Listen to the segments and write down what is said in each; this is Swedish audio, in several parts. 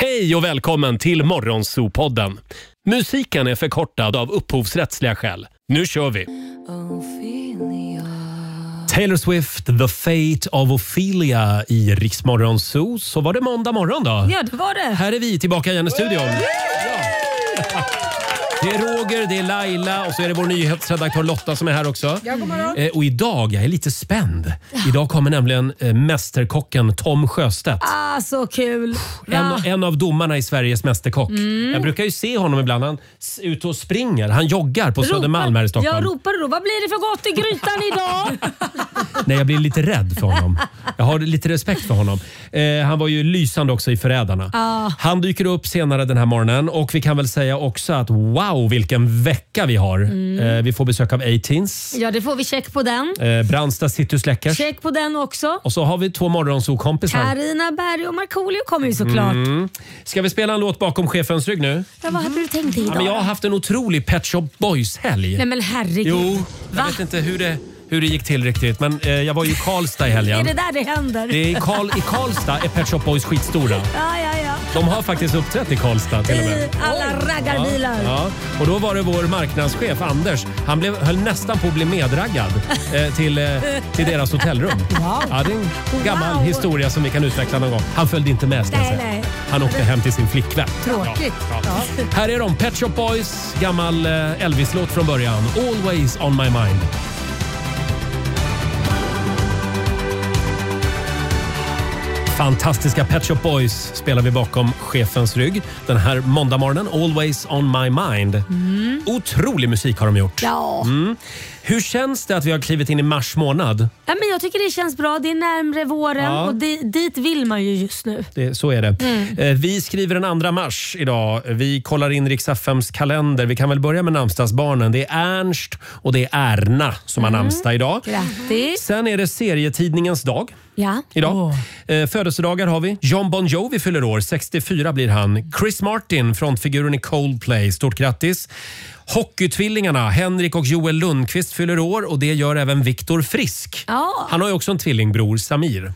Hej och välkommen till Morgonzoo-podden. Musiken är förkortad av upphovsrättsliga skäl. Nu kör vi! Taylor Swift, The Fate of Ophelia i Rix Morgonzoo. Så var det måndag morgon då. Ja, det var det. Här är vi tillbaka igen i studion. Ja. Det är Roger, det är Laila och så är det vår nyhetsredaktör Lotta som är här också. Ja, god morgon. Och idag, jag är lite spänd. Idag kommer nämligen mästerkocken Tom Sjöstedt. Ah, så kul. En av domarna i Sveriges mästerkock. Jag brukar ju se honom ibland. Han är ute och springer. Han joggar på Södermalm här i Stockholm. Jag ropar då, vad blir det för gott i grytan idag? Nej, jag blir lite rädd för honom. Jag har lite respekt för honom. Han var ju lysande också i Förrädarna. Han dyker upp senare den här morgonen och vi kan väl säga också att wow, vilken vecka vi har. Vi får besök av A-Teens. Ja, det får vi check på den. Brandsta City Släckers. Check på den också. Och så har vi 2 morgonzoo-kompisar. Carina Berg och Markoolio kommer ju såklart. Ska vi spela en låt bakom chefens rygg nu? Ja, vad hade du tänkt idag? Ja, men jag har haft en otrolig Pet Shop Boys-helg. Nej men herregud. Jo, jag vet inte hur det gick till riktigt. Men jag var ju i Karlstad i helgen. Är det där det händer? Det är I Karlstad är Pet Shop Boys skitstora. Ja. De har faktiskt uppträtt i Karlstad till och med. I alla raggarbilar. Ja. Och då var det vår marknadschef Anders. Han höll nästan på att bli medraggad till deras hotellrum. Wow. Ja, det är en gammal historia som vi kan utveckla någon gång. Han följde inte med, ska jag säga. Nej. Han åkte hem till sin flickvän. Tråkigt. Ja. Här är de, Pet Shop Boys, gammal Elvis-låt från början. Always on my mind. Fantastiska Pet Shop Boys spelar vi bakom chefens rygg den här måndagmorgonen. Always on my mind. Otrolig musik har de gjort. Ja. Hur känns det att vi har klivit in i mars månad? Ja, men jag tycker det känns bra. Det är närmare våren och dit vill man ju just nu. Så är det. Vi skriver den 2 mars idag. Vi kollar in Rix FMs kalender. Vi kan väl börja med namnsdagsbarnen. Det är Ernst och det är Erna som har namnsdag idag. Grattis. Sen är det serietidningens dag. Ja. Idag. Födelsedagar har vi. John Bon Jovi fyller år. 64 blir han. Chris Martin, frontfiguren i Coldplay. Stort grattis. Hockeytvillingarna Henrik och Joel Lundqvist fyller år och det gör även Viktor Frisk. Ja. Han har ju också en tvillingbror, Samir.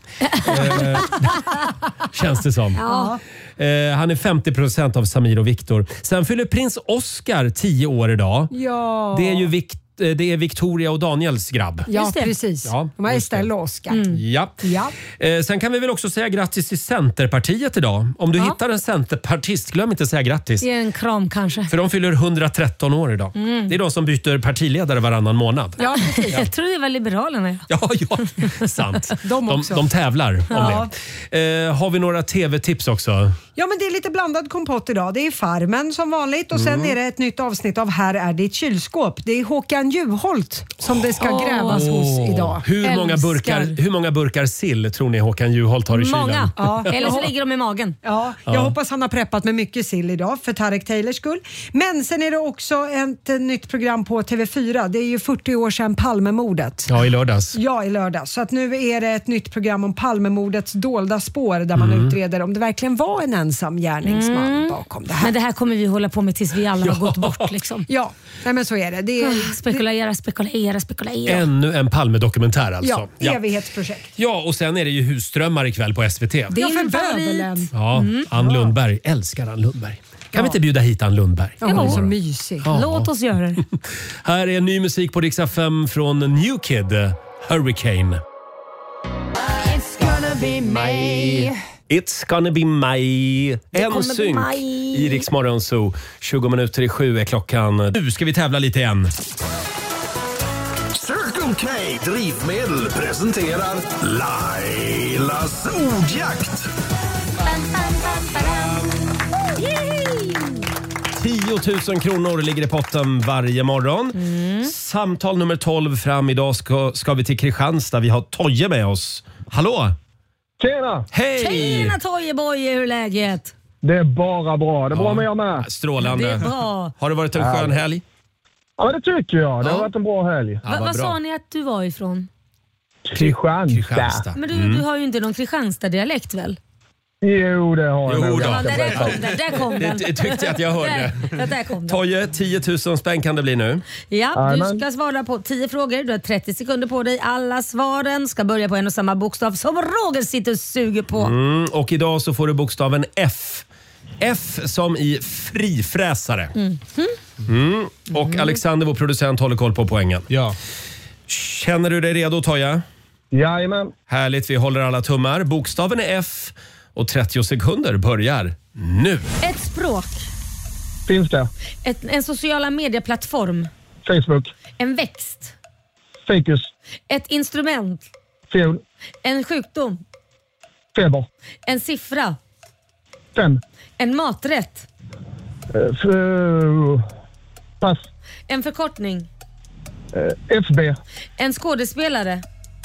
Känns det som. Ja. Han är 50% av Samir och Viktor. Sen fyller prins Oscar 10 år idag. Ja. Det är ju det är Victoria och Daniels grabb. Ja, precis. Ja, de är Estelle och Oscar. Ja. Ja. Sen kan vi väl också säga grattis till Centerpartiet idag. Om du hittar en centerpartist, glöm inte att säga grattis. Ge en kram kanske. För de fyller 113 år idag. Det är de som byter partiledare varannan månad. Ja, precis. Jag tror det var Liberalerna. Ja, sant. också. De tävlar om det. Har vi några tv-tips också? Ja, men det är lite blandad kompott idag. Det är Farmen som vanligt och sen är det ett nytt avsnitt av Här är ditt kylskåp. Det är Håkan Juholt som det ska grävas hos idag. Hur många burkar sill tror ni Håkan Juholt har i kylen? Många. Ja. Eller så ligger de i magen. Ja, jag hoppas han har preppat med mycket sill idag för Tarek Taylors skull. Men sen är det också ett nytt program på TV4. Det är ju 40 år sedan Palmemordet. Ja, i lördags. Ja, i lördags. Så att nu är det ett nytt program om Palmemordets dolda spår där man utreder om det verkligen var en ensam gärningsman bakom det här. Men det här kommer vi hålla på med tills vi alla har gått bort. Liksom. Ja, nej, men så är det. Det är Spekulera. Ännu en Palme-dokumentär alltså. Ja, evighetsprojekt. Ja, och sen är det ju Husdrömmar ikväll på SVT. Det är för favorit. bövelen. Ja, Ann Lundberg. Älskar Ann Lundberg. Kan vi inte bjuda hit Ann Lundberg? Ja, hon är så mysig. Ja. Låt oss göra det. Här är ny musik på Rix FM från New Kid, Hurricane. It's gonna be me. It's gonna be my. En synk i Rix Morgonzoo. 20 minuter i 7 är klockan. Nu ska vi tävla lite igen. Circle K Drivmedel presenterar Lailas ordjakt. 10 000 kronor ligger i potten varje morgon. Samtal nummer 12 fram idag ska vi till Kristianstad. Vi har Toje med oss. Hallå! Tjena! Hej! Tjena Tojeboje, hur är läget? Det är bara bra. Det är bra med er med. Strålande. Det är bra. Har det varit en skön helg? Ja, men det tycker jag. Det har varit en bra helg. Ja, Vad sa ni att du var ifrån? Kristianstad. Men du har ju inte någon Kristianstad-dialekt väl? Jo, det har jag nog. Ja, där kom den. Det tyckte jag att jag hörde. Där kom den. Toje, 10 000 spänn kan det bli nu. Ja, du ska svara på 10 frågor. Du har 30 sekunder på dig. Alla svaren ska börja på en och samma bokstav som Roger sitter och suger på. Och idag så får du bokstaven F F som i frifräsare. Och Alexander, vår producent, håller koll på poängen. Ja. Känner du dig redo, Toja? Jajamän. Härligt, vi håller alla tummar. Bokstaven är F och 30 sekunder börjar nu. Ett språk. Finska. En sociala medieplattform. Facebook. En växt. Fikus. Ett instrument. Fiol. En sjukdom. Feber. En siffra. 5. En maträtt. Pass. En förkortning. FB. En skådespelare.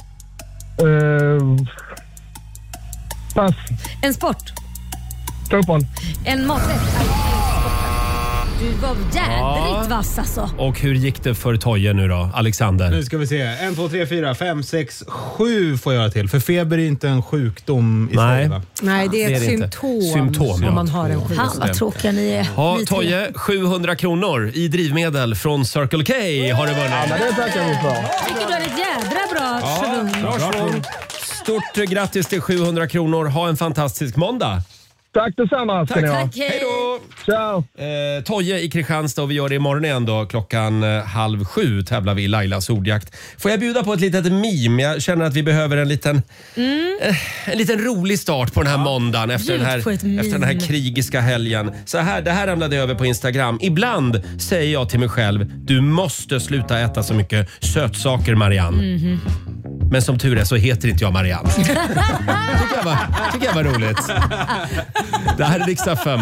Pass. En sport. Fotboll. En maträtt. Du var jädrigt vass alltså. Och hur gick det för Toje nu då, Alexander? Nu ska vi se. 1, 2, 3, 4, 5, 6, 7 får jag göra till. För feber är inte en sjukdom i sig, va? Nej, det är ett symptom ja. om man har en sjukdom. Fan vad tråkiga ni är. Ja, Ni tre. Toje, 700 kronor i drivmedel från Circle K har du vunnit. Ja, men det tackar vi för. Jag tycker du har ett jädra bra svung. Bra svung. Stort grattis till 700 kronor. Ha en fantastisk måndag. Tack detsamma ska ni ha. Tack, hej. Ciao. Toje i Kristianstad och vi gör det imorgon igen då. Klockan 6:30 tävlar vi i Lailas ordjakt. Får jag bjuda på ett litet meme? Jag känner att vi behöver en liten rolig start på den här måndagen efter den här krigiska helgen. Så här, det här ramlade över på Instagram. Ibland säger jag till mig själv, du måste sluta äta så mycket sötsaker, Marianne. Men som tur är så heter inte jag Marianne. tycker jag var roligt. Det här är Rix FM.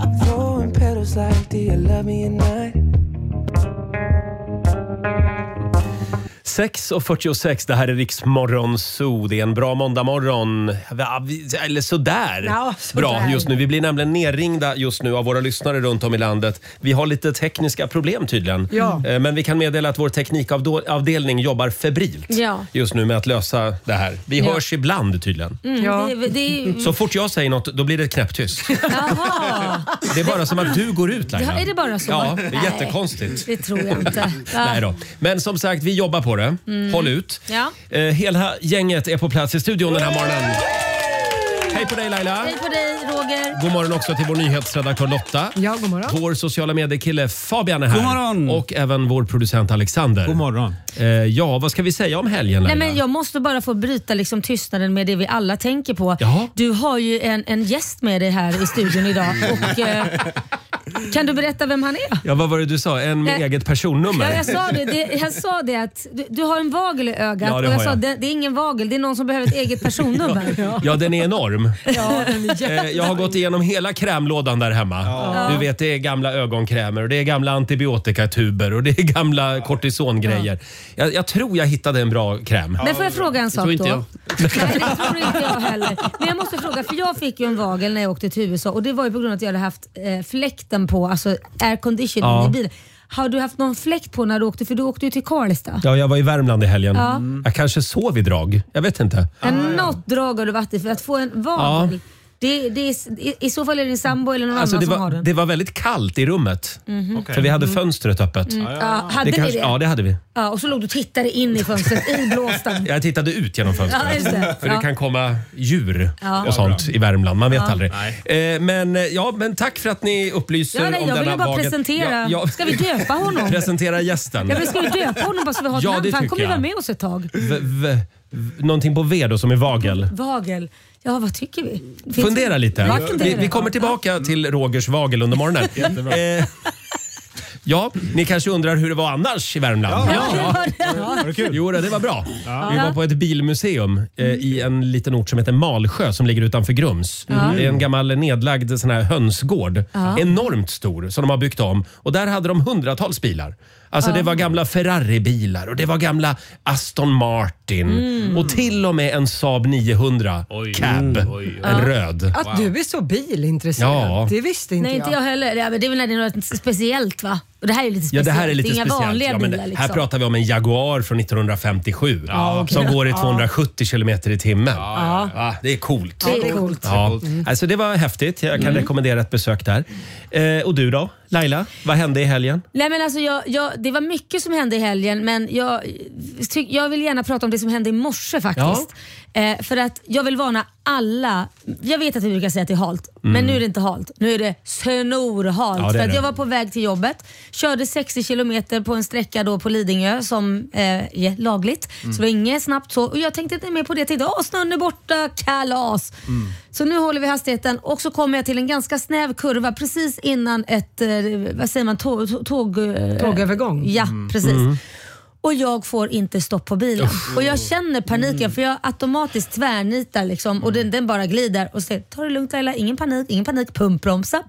6:46, det här är Rix Morgon Zoo. Det är en bra måndagmorgon. Eller sådär. Ja, sådär. Bra just nu. Vi blir nämligen nerringda just nu av våra lyssnare runt om i landet. Vi har lite tekniska problem tydligen. Ja. Men vi kan meddela att vår teknikavdelning jobbar febrilt just nu med att lösa det här. Vi hörs ibland tydligen. Ja. Så fort jag säger något, då blir det knäpptyst. Jaha. Det är bara som att du går ut, Laila. Ja, är det bara så? Ja, det är Nej, jättekonstigt. det tror jag inte. Ja. Nej då. Men som sagt, vi jobbar på det. Håll ut. Ja. Hela gänget är på plats i studion den här morgonen. Hej på dig, Laila. Hej på dig, Roger. God morgon också till vår nyhetsredaktör Lotta. Ja, god morgon. Vår sociala mediekille Fabian är här. God morgon. Och även vår producent Alexander. God morgon. Ja, vad ska vi säga om helgen, Laila? Nej, men jag måste bara få bryta liksom tystnaden med det vi alla tänker på. Jaha. Du har ju en gäst med dig här i studion idag. Och, kan du berätta vem han är? Ja, vad var det du sa? En med eget personnummer? Ja, jag sa det att du har en vagel i ögat. Ja, det och har jag sa jag. det är ingen vagel, det är någon som behöver ett eget personnummer. Ja, den är enorm. Ja, Jag har gått igenom hela krämlådan där hemma. Ja. Du vet, det är gamla ögonkrämer och det är gamla antibiotikatuber och det är gamla kortisongrejer. Jag tror jag hittade en bra kräm. Men får jag fråga en sak tror inte då? jag. Nej, det tror inte jag heller. Men jag måste fråga, för jag fick ju en vagel när jag åkte till USA och det var ju på grund av att jag hade haft fläkten på, alltså airconditioning i bilen. Har du haft någon fläkt på när du åkte? För du åkte ju till Karlstad. Ja, jag var i Värmland i helgen. Ja. Jag kanske sov i drag. Jag vet inte. Något drag har du varit i för att få en vagel. Ja. I så fall är det din sambo eller någon Alltså, annan som har den. det var väldigt kallt i rummet. För vi hade fönstret öppet. Ja, hade ni det? Ja, det hade vi. Ja, och så låg du och tittade in i fönstret i blåsten. Jag tittade ut genom fönstret. Ja, just det. För det Ja. kan komma djur Ja. och sånt i Värmland. Man vet aldrig. Nej. Men tack för att ni upplyser Ja, nej, om jag denna ville bara vagel. presentera. Ja, Ska vi döpa honom? presentera gästen. Ja, men ska vi döpa honom bara så vi har ett Ja, namn? det För han tycker kommer ju jag. vara med oss ett tag. Någonting på V då som är vagel. Vagel. Ja, vad tycker vi? Fundera lite. Ja, fundera. Vi kommer tillbaka till Rogers vagel under morgonen. Ja, ni kanske undrar hur det var annars i Värmland. Var det kul? Jo, det var bra. Vi var på ett bilmuseum i en liten ort som heter Malsjö som ligger utanför Grums. Det är en gammal nedlagd sån här hönsgård. Enormt stor som de har byggt om. Och där hade de hundratals bilar. Alltså det var gamla Ferrari-bilar och det var gamla Aston Martin och till och med en Saab 900 cab, en röd. Att du är så bilintresserad, Ja. det visste inte Nej, inte jag heller. Ja, men det är väl när det är något speciellt, va? Och det här är lite Ja, speciellt. det här är lite inga speciellt. vanliga Ja, men bilar liksom. här pratar vi om en Jaguar från 1957 som går i 270 kilometer i timmen. Ja, det är coolt. Det är coolt. Ja. Alltså det var häftigt. Jag kan rekommendera ett besök där. Och du då, Laila? Vad hände i helgen? Nej, men alltså det var mycket som hände i helgen, men jag vill gärna prata om det som hände i morse faktiskt. För att jag vill varna alla, jag vet att vi brukar säga att det är halt, men nu är det inte halt. Nu är det snorhalt. Ja, det är för att det. jag var på väg till jobbet, körde 60 kilometer på en sträcka då på Lidingö som är lagligt. Så det var inget snabbt så. Och jag tänkte inte mer på det. Jag tänkte, snön är borta, kalas. Så nu håller vi hastigheten och så kommer jag till en ganska snäv kurva precis innan ett, vad säger man, Tågövergång. Ja, precis. Och jag får inte stopp på bilen. Och jag känner paniken för jag automatiskt tvärnitar liksom, och den bara glider och säger, ta det lugnt Laila, ingen panik, pumpbromsar.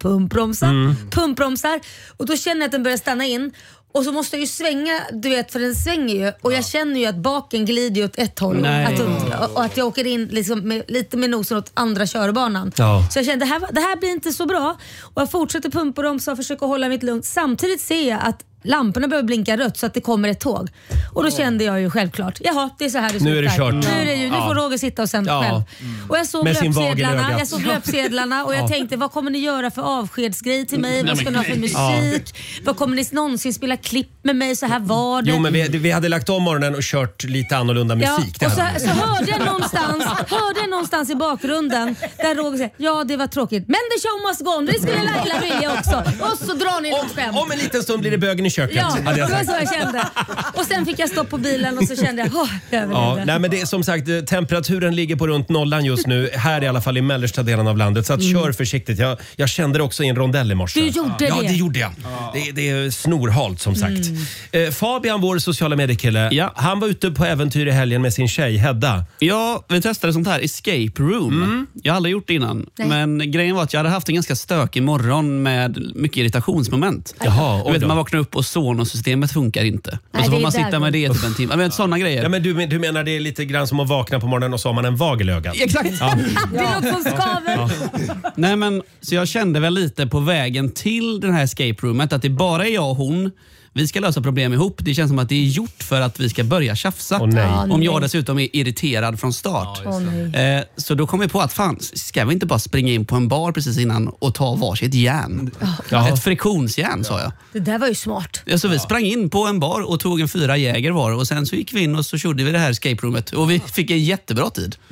Och då känner jag att den börjar stanna in. Och så måste jag ju svänga, du vet, för den svänger ju. Och jag känner ju att baken glider åt ett håll. Och att jag åker in liksom lite med nosen åt andra körbanan. Ja. Så jag kände, det här blir inte så bra. Och jag fortsätter pumpa och försöka hålla mitt lugnt. Samtidigt ser jag att lamporna börjar blinka rött så att det kommer ett tåg. Och då kände jag ju självklart, jaha, det är så här det slutar. Nu är det kört. Nu får Roger sitta och sen själv. Och jag såg löpsedlarna och jag tänkte, vad kommer ni göra för avskedsgrej till mig? Vad ska ni ha för musik? Vad kommer ni någonsin spela klipp med mig? Så här var det. Jo, men vi hade lagt om morgonen och kört lite annorlunda musik. Ja, och så hörde jag någonstans i bakgrunden där Roger säger, ja det var tråkigt, men the show must go on, det skulle Laila vilja också. Och så drar ni något skämt. Om en liten stund blir det bögen i köket. Ja, det var så jag kände. Och sen fick jag stopp på bilen och så kände jag, jag överlevde. Nej, men det är som sagt, temperaturen ligger på runt nollan just nu. Här i alla fall i mellersta delen av landet. Så att kör försiktigt. Jag kände det också i en rondell i morse. Du gjorde det? Ja, det gjorde jag. Det är snorhalt som sagt. Fabian, vår sociala mediekille, han var ute på äventyr i helgen med sin tjej Hedda. Ja, vi testade sånt här escape room. Jag har aldrig gjort det innan. Nej. Men grejen var att jag hade haft en ganska stökig morgon med mycket irritationsmoment. Jaha, du vet, man vaknar upp och Sonos-systemet funkar inte. Och så får man sitta med det typ en timme. Jag vet, sådana grejer. Ja, men du menar det är lite grann som att vakna på morgonen och så har man en vagel i ögat. Exakt. Ja. Det är något som skaver. Nej, men så jag kände väl lite på vägen till den här escape roomet att det bara är jag och hon. Vi ska lösa problem ihop. Det känns som att det är gjort för att vi ska börja tjafsa. Om jag dessutom är irriterad från start. Så då kom vi på att ska vi inte bara springa in på en bar precis innan och ta varsitt järn? Ett friktionsjärn, sa jag. Det där var ju smart. Så vi sprang in på en bar och tog en 4 jäger var. Och sen så gick vi in och så körde vi det här escape roomet. Och vi fick en jättebra tid. Det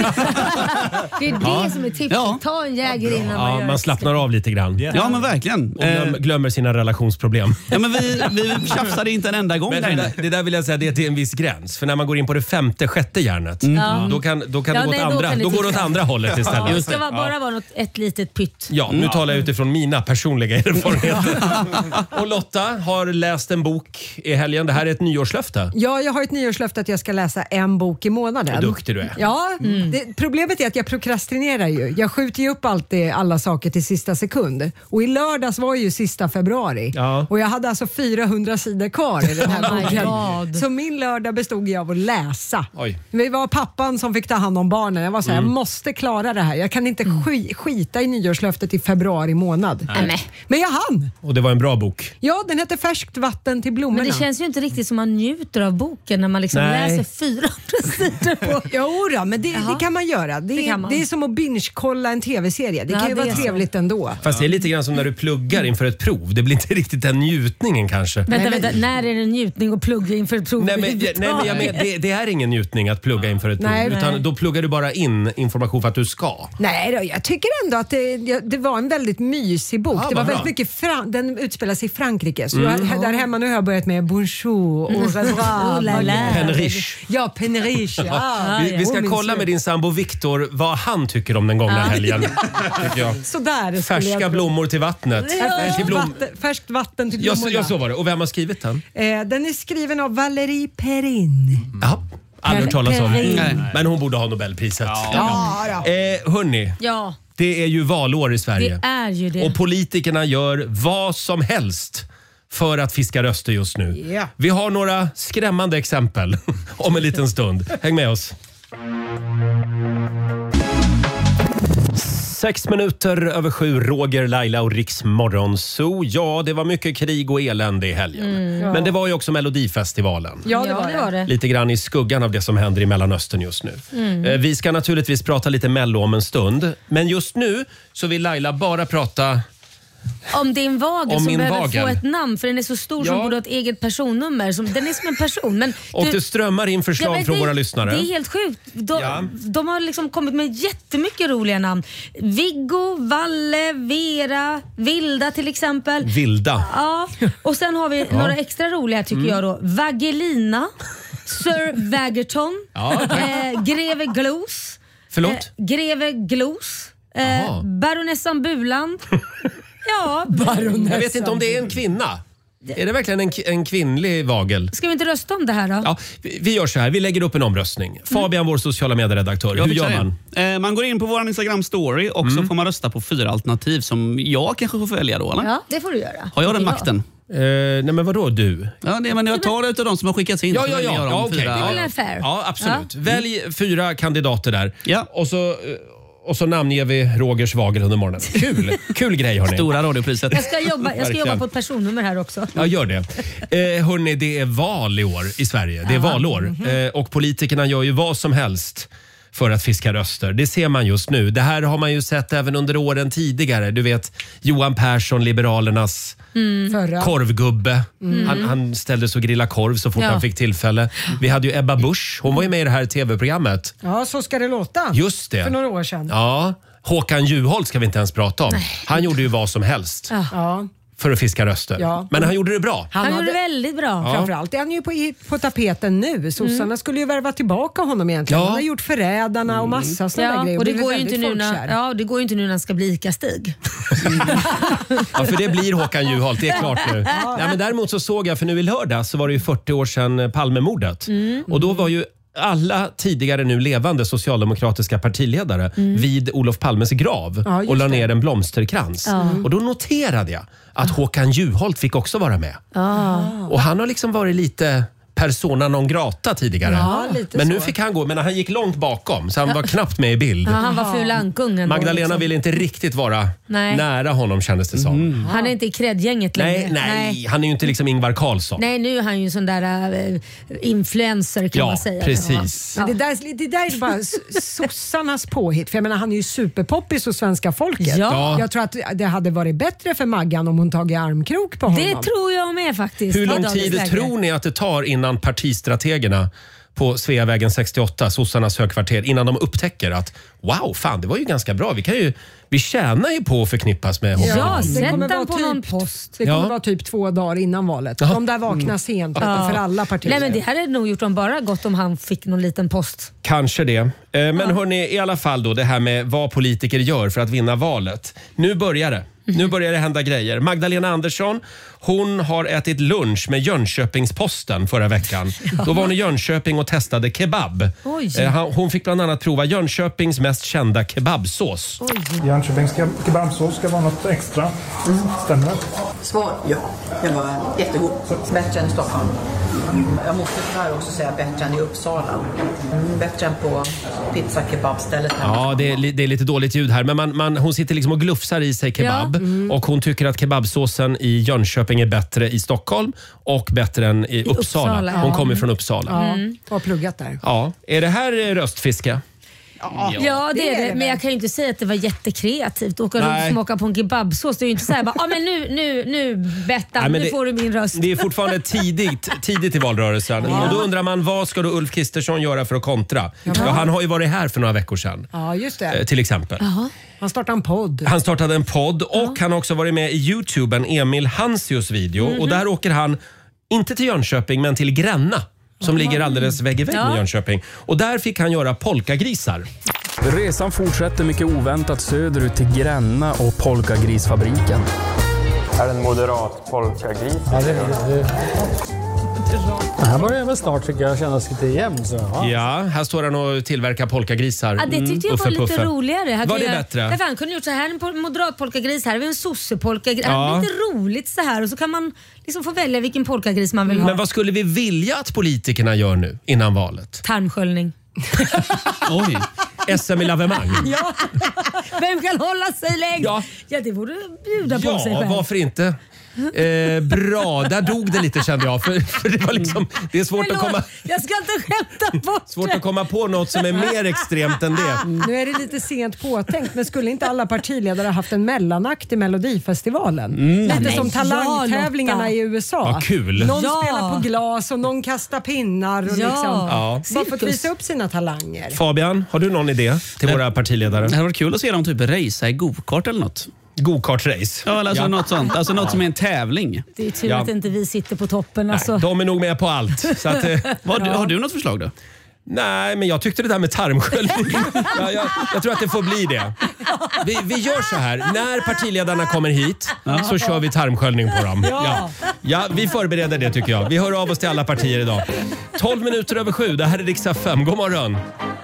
är det som är tipset. Ta en jäger innan man slappnar av lite grann. Ja, men verkligen. Och glömmer sina relationsproblem. Ja, men vi tjafsade inte en enda gång. Men det där vill jag säga, det är till en viss gräns. För när man går in på det 5:e, 6:e järnet, då kan det gå åt andra hållet istället. Det ska bara vara ett litet pytt. Ja, nu talar jag utifrån mina personliga erfarenheter. Och Lotta har läst en bok i helgen. Det här är ett nyårslöfte. Ja, jag har ett nyårslöfte att jag ska läsa en bok i månaden. Vad duktig du är. Ja, problemet är att jag prokrastinerar ju. Jag skjuter ju upp alla saker till sista sekund. Och i lördags var ju sista februari. Ja. Och jag hade alltså 400 sidor kvar i den här boken. Så min lördag bestod av att läsa. Oj. Det var pappan som fick ta hand om barnen. Jag var så här, jag måste klara det här. Jag kan inte skita i nyårslöftet i februari månad. Men jag hann. Och det var en bra bok. Ja, den heter Färskt vatten till blommorna. Men det känns ju inte riktigt som man njuter av boken när man liksom läser 400 sidor på. Jo, men det kan man göra. Det är som att binge-kolla en tv-serie. Det kan ju vara trevligt ändå. Fast det är lite grann som när du pluggar inför ett prov. Det blir inte riktigt den njutningen kanske. Vänta, när är det en njutning att plugga inför ett prov? Det är ingen njutning att plugga inför ett prov. Utan då pluggar du bara in information för att du ska. Nej då, jag tycker ändå att det var en väldigt mysig bok. Det var väldigt mycket den utspelar sig i Frankrike. Så där hemma nu har jag börjat med bonjour och Penriche. Ja, Penriche. Vi ska kolla med din sambo Viktor vad han tycker om den gångna helgen. Sådär. Färska blommor till vattnet. Färskt vatten till blommorna. Ja, så var det. Och vem har skrivit den? Den är skriven av Valérie Perrin. Ja, aldrig hört talas om. Men hon borde ha Nobelpriset. Hörrni. Ja. Det är ju valår i Sverige. Det är ju det. Och politikerna gör vad som helst för att fiska röster just nu. Yeah. Vi har några skrämmande exempel om en liten stund. Häng med oss. 6:06, Roger, Laila och Riks Morgonzoo. Ja, det var mycket krig och elände i helgen. Men det var ju också Melodifestivalen. Ja, det var det. Lite grann i skuggan av det som händer i Mellanöstern just nu. Vi ska naturligtvis prata lite Mello om en stund. Men just nu så vill Laila bara prata Om det är en vagel Om som min behöver vagel. få ett namn, för den är så stor som borde ha ett eget personnummer. Den är som en person. Men Och det strömmar in förslag från våra lyssnare. Det är helt sjukt. De har liksom kommit med jättemycket roliga namn. Viggo, Valle, Vera, Vilda till exempel. Vilda. Ja, och sen har vi några extra roliga tycker jag då. Vagelina, Sir Vagerton, Greve Glos. Förlåt? Greve Glos, Baronessan Buland. Ja, jag vet inte om det är en kvinna. Är det verkligen en kvinnlig vagel? Ska vi inte rösta om det här då? Ja, vi gör så här, vi lägger upp en omröstning. Fabian, vår sociala medieredaktör, hur gör man? Man går in på vår Instagram-story och så får man rösta på 4 alternativ som jag kanske får välja då, eller? Ja, det får du göra. Har jag den makten? Nej men vadå du? Ja, men jag tar det utav de som har skickats in. Ja, okej. okej. Det är väl fair? Ja, absolut. Välj 4 kandidater där. Ja. Och så namnger vi Rogers vagel under morgonen. Kul grej hörni. Stora radiopriset. Jag ska jobba på ett personnummer här också. Ja, gör det. Hörni, det är val i år i Sverige. Det är valår. Och politikerna gör ju vad som helst för att fiska röster. Det ser man just nu. Det här har man ju sett även under åren tidigare. Du vet, Johan Persson, Liberalernas korvgubbe. Han ställde sig och grilla korv så fort han fick tillfälle. Vi hade ju Ebba Busch. Hon var ju med i det här tv-programmet. Ja, Så ska det låta. Just det. För några år sedan. Ja. Håkan Juholt ska vi inte ens prata om. Han gjorde ju vad som helst. Ja. För att fiska röster. Ja. Men han gjorde det bra. Han gjorde det väldigt bra. Ja. Framförallt är han ju på tapeten nu. Sossarna skulle ju värva tillbaka honom egentligen. Han har gjort Förrädarna och massa sådana grejer. Och det går ju inte nu när han ska bli ICA-Stig. Ja, för det blir Håkan Juholt, det är klart nu. Ja, men däremot så såg jag, för nu i lördag så var det ju 40 år sedan Palmemordet. Och då var ju alla tidigare nu levande socialdemokratiska partiledare vid Olof Palmes grav och la ner en blomsterkrans. Och då noterade jag att Håkan Juholt fick också vara med. Och han har liksom varit lite persona non grata tidigare. Ja, men nu fick han gå, men han gick långt bakom så han var knappt med i bild. Ja, han var fulankungen. Magdalena ville inte riktigt vara nära honom, kändes det som. Han är inte i kreddgänget längre. Nej, han är ju inte liksom Ingvar Carlsson. Nej, nu är han ju en sån där influencer kan man säga. Precis. Men det där är bara sossarnas påhitt. För jag menar, han är ju superpoppis hos svenska folket. Ja. Jag tror att det hade varit bättre för Maggan om hon tagit armkrok på honom. Det tror jag med faktiskt. Hur lång tid tror ni att det tar innan partistrategerna på Sveavägen 68, sossarnas högkvarter, innan de upptäcker att wow, fan det var ju ganska bra. Vi tjänar ju på att förknippas med honom. Ja, sätt det kommer den vara på någon post. Det kommer vara typ 2 dagar innan valet. De där vaknar sent för alla partier. Nej, men det hade nog gjort dem bara gott om han fick någon liten post. Kanske det. Men hörni, i alla fall då det här med vad politiker gör för att vinna valet. Nu börjar det. Nu börjar det hända grejer. Magdalena Andersson, hon har ätit lunch med Jönköpings-Posten förra veckan. Då var hon i Jönköping och testade kebab. Hon fick bland annat prova Jönköpings mest kända kebabsås. Jönköpings kebabsås ska vara något extra. Stämmer det? Svar ja. Den var jättegod. Bättre än i Stockholm. Jag måste tyvärr också säga bättre än i Uppsala. Bättre än på pizza kebabstället. Ja, det är lite dåligt ljud här. Men hon sitter liksom och glufsar i sig kebab. Och hon tycker att kebabsåsen i Jönköping är bättre i Stockholm och bättre än i Uppsala. Hon kommer från Uppsala. Och har pluggat där. Ja. Är det här röstfiske? Ja, det är det. Men jag kan ju inte säga att det var jättekreativt. Åka runt och smaka på en kebabsås. Det är ju inte så här bara, men nu Bettan, nu får du min röst. Det är fortfarande tidigt i valrörelsen. Och då undrar man, vad ska då Ulf Kristersson göra för att kontra? Ja, han har ju varit här för några veckor sedan. Ja, just det. Till exempel. Han startade en podd. Och han har också varit med i YouTube, en Emil Hansius video. Och där åker han, inte till Jönköping, men till Gränna. Som ligger alldeles vägg i vägg med Jönköping. Och där fick han göra polkagrisar. Resan fortsätter mycket oväntat söderut till Gränna och polkagrisfabriken. Är det en moderat polkagris? Ja, det här börjar väl snart tycker jag kännas lite jämn. Ja, här står han och tillverkar polkagrisar. Ja, det tyckte jag var lite roligare. Var det bättre? Därför han kunde gjort så här, en moderat polkagris, här har vi en sossepolkagris. Lite roligt så här och så kan man liksom få välja vilken polkagris man vill ha. Men vad skulle vi vilja att politikerna gör nu innan valet? Tarmsköljning. Oj. SM i lavemang. Ja. Vem kan hålla sig längst? Ja, det borde bjuda på sig själv. Ja, varför inte? Bra, där dog det lite kände jag. För det var liksom, det är svårt att komma... Jag ska inte skämta bort Svårt att komma på något som är mer extremt än det. Nu är det lite sent påtänkt, men skulle inte alla partiledare haft en mellanakt i Melodifestivalen? Lite som talangtävlingarna i USA. Ja, kul. Någon spelar på glas och någon kastar pinnar och bara för att visa upp sina talanger. Fabian, har du någon idé till våra partiledare? Det hade varit kul att se dem typ racea i go-kart eller något. Go-kart-race? Ja, alltså något sånt. Alltså något som är en tävling. Det är tur att inte vi sitter på toppen. Alltså. Nej, de är nog med på allt. Så att, har du något förslag då? Nej, men jag tyckte det där med tarmsköljning. jag tror att det får bli det. Vi gör så här. När partiledarna kommer hit så kör vi tarmsköljning på dem. Ja, vi förbereder det tycker jag. Vi hör av oss till alla partier idag. 12 minuter över 7. Det här är Rix FM. God morgon.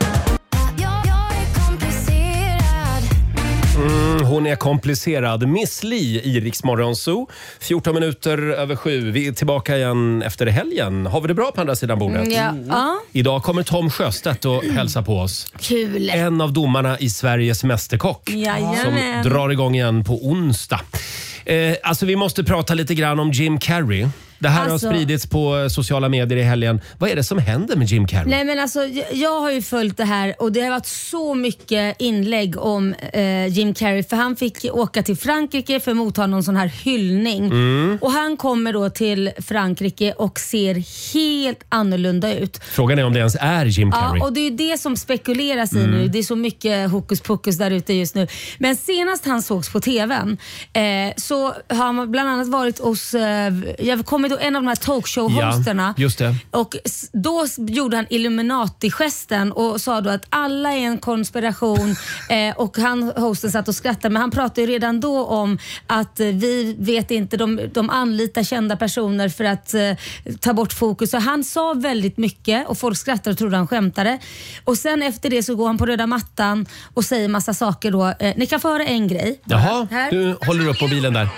Hon är komplicerad. Miss Li i Rix Morgon Zoo. 14 minuter över 7. Vi är tillbaka igen efter helgen. Har vi det bra på andra sidan bordet? Ja. Idag kommer Tom Sjöstedt och hälsa på oss. Kul. En av domarna i Sveriges Mästerkock. Som drar igång igen på onsdag. Alltså vi måste prata lite grann om Jim Carrey. Det här har spridits på sociala medier i helgen. Vad är det som händer med Jim Carrey? Nej, men alltså, jag har ju följt det här och det har varit så mycket inlägg om Jim Carrey. För han fick åka till Frankrike för att motta någon sån här hyllning. Och han kommer då till Frankrike och ser helt annorlunda ut. Frågan är om det ens är Jim Carrey. Ja, och det är ju det som spekuleras i nu. Det är så mycket hokus pokus där ute just nu. Men senast han sågs på tvn så har han bland annat varit hos... jag kommer då en av de här talkshow-hosterna. Ja, just det. Och då gjorde han Illuminati-gesten och sa då att alla är en konspiration och hosten satt och skrattade. Men han pratade ju redan då om att vi vet inte, de anlitar kända personer för att ta bort fokus. Så han sa väldigt mycket och folk skrattade och trodde han skämtade. Och sen efter det så går han på röda mattan och säger massa saker då. Ni kan få höra en grej. Jaha, du håller upp mobilen där.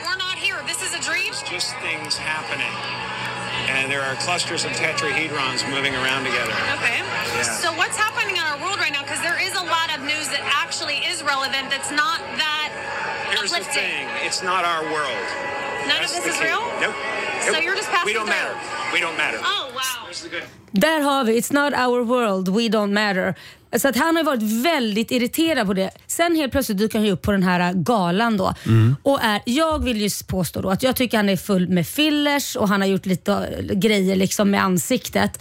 Just things happening, and there are clusters of tetrahedrons moving around together. Okay. Yeah. So what's happening in our world right now? Because there is a lot of news that actually is relevant. That's not that Here's uplifting. the thing: it's not our world. None of this is real. Nope. So you're just passing We don't through. matter. We don't matter. Oh wow. This is good. Där har vi, it's not our world, we don't matter. Så att han har varit väldigt irriterad på det. Sen helt plötsligt dyker han ju upp på den här galan då. Och jag vill ju påstå då att jag tycker han är full med fillers och han har gjort lite grejer liksom med ansiktet.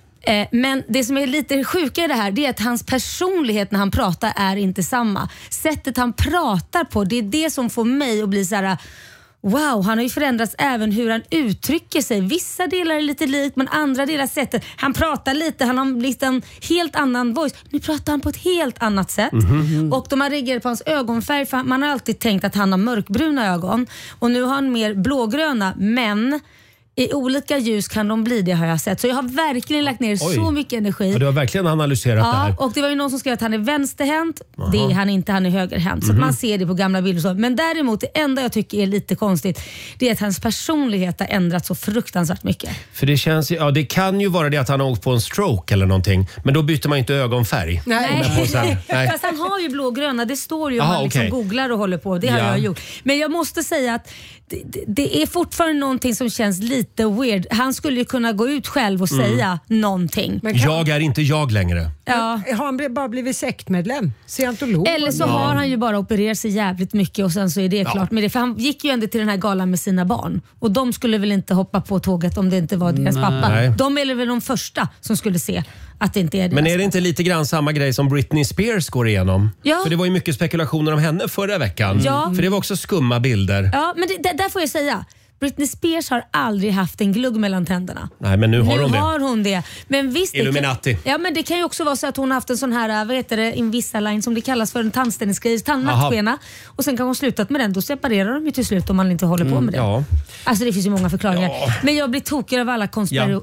Men det som är lite sjuka i det här, det är att hans personlighet när han pratar är inte samma. Sättet han pratar på, det är det som får mig att bli så här: wow, han har ju förändrats även hur han uttrycker sig. Vissa delar är lite likt, men andra delar sättet. Han pratar lite, han har lite en helt annan voice. Nu pratar han på ett helt annat sätt. Och de har reagerat på hans ögonfärg, för man har alltid tänkt att han har mörkbruna ögon. Och nu har han mer blågröna, men i olika ljus kan de bli det, har jag sett. Så jag har verkligen lagt ner så mycket energi. Ja, du har verkligen analyserat det här. Och det var ju någon som skrev att han är vänsterhänt. Det är han inte, han är högerhänt. Så att man ser det på gamla bilder. Så. Men däremot, det enda jag tycker är lite konstigt, det är att hans personlighet har ändrats så fruktansvärt mycket. För det känns, det kan ju vara det att han har åkt på en stroke eller någonting. Men då byter man inte ögonfärg. Nej. Fast han har ju blågröna. Det står ju om man liksom googlar och håller på. Det har jag gjort. Men jag måste säga att det är fortfarande någonting som känns lite weird. Han skulle ju kunna gå ut själv och säga någonting. Jag är inte jag längre. Ja. Har han bara blivit sektmedlem? Scientolog? Eller så har han ju bara opererat sig jävligt mycket och sen så är det klart med det. För han gick ju ändå till den här galan med sina barn. Och de skulle väl inte hoppa på tåget om det inte var deras pappa. De är väl de första som skulle se att det inte är deras. Men är det inte lite grann samma grej som Britney Spears går igenom? Ja. För det var ju mycket spekulationer om henne förra veckan. Ja. För det var också skumma bilder. Ja, men där får jag säga. Britney Spears har aldrig haft en glugg mellan tänderna. Nej, men nu har hon det. Men visst, Illuminati. Men det kan ju också vara så att hon har haft en sån här, vad heter det, Invisalign som det kallas för, en tandställningsgrej, tandnackskena. Och sen kan hon slutat med den. Då separerar de ju till slut om man inte håller på med det. Ja. Alltså det finns ju många förklaringar. Ja. Men jag blir tokig av alla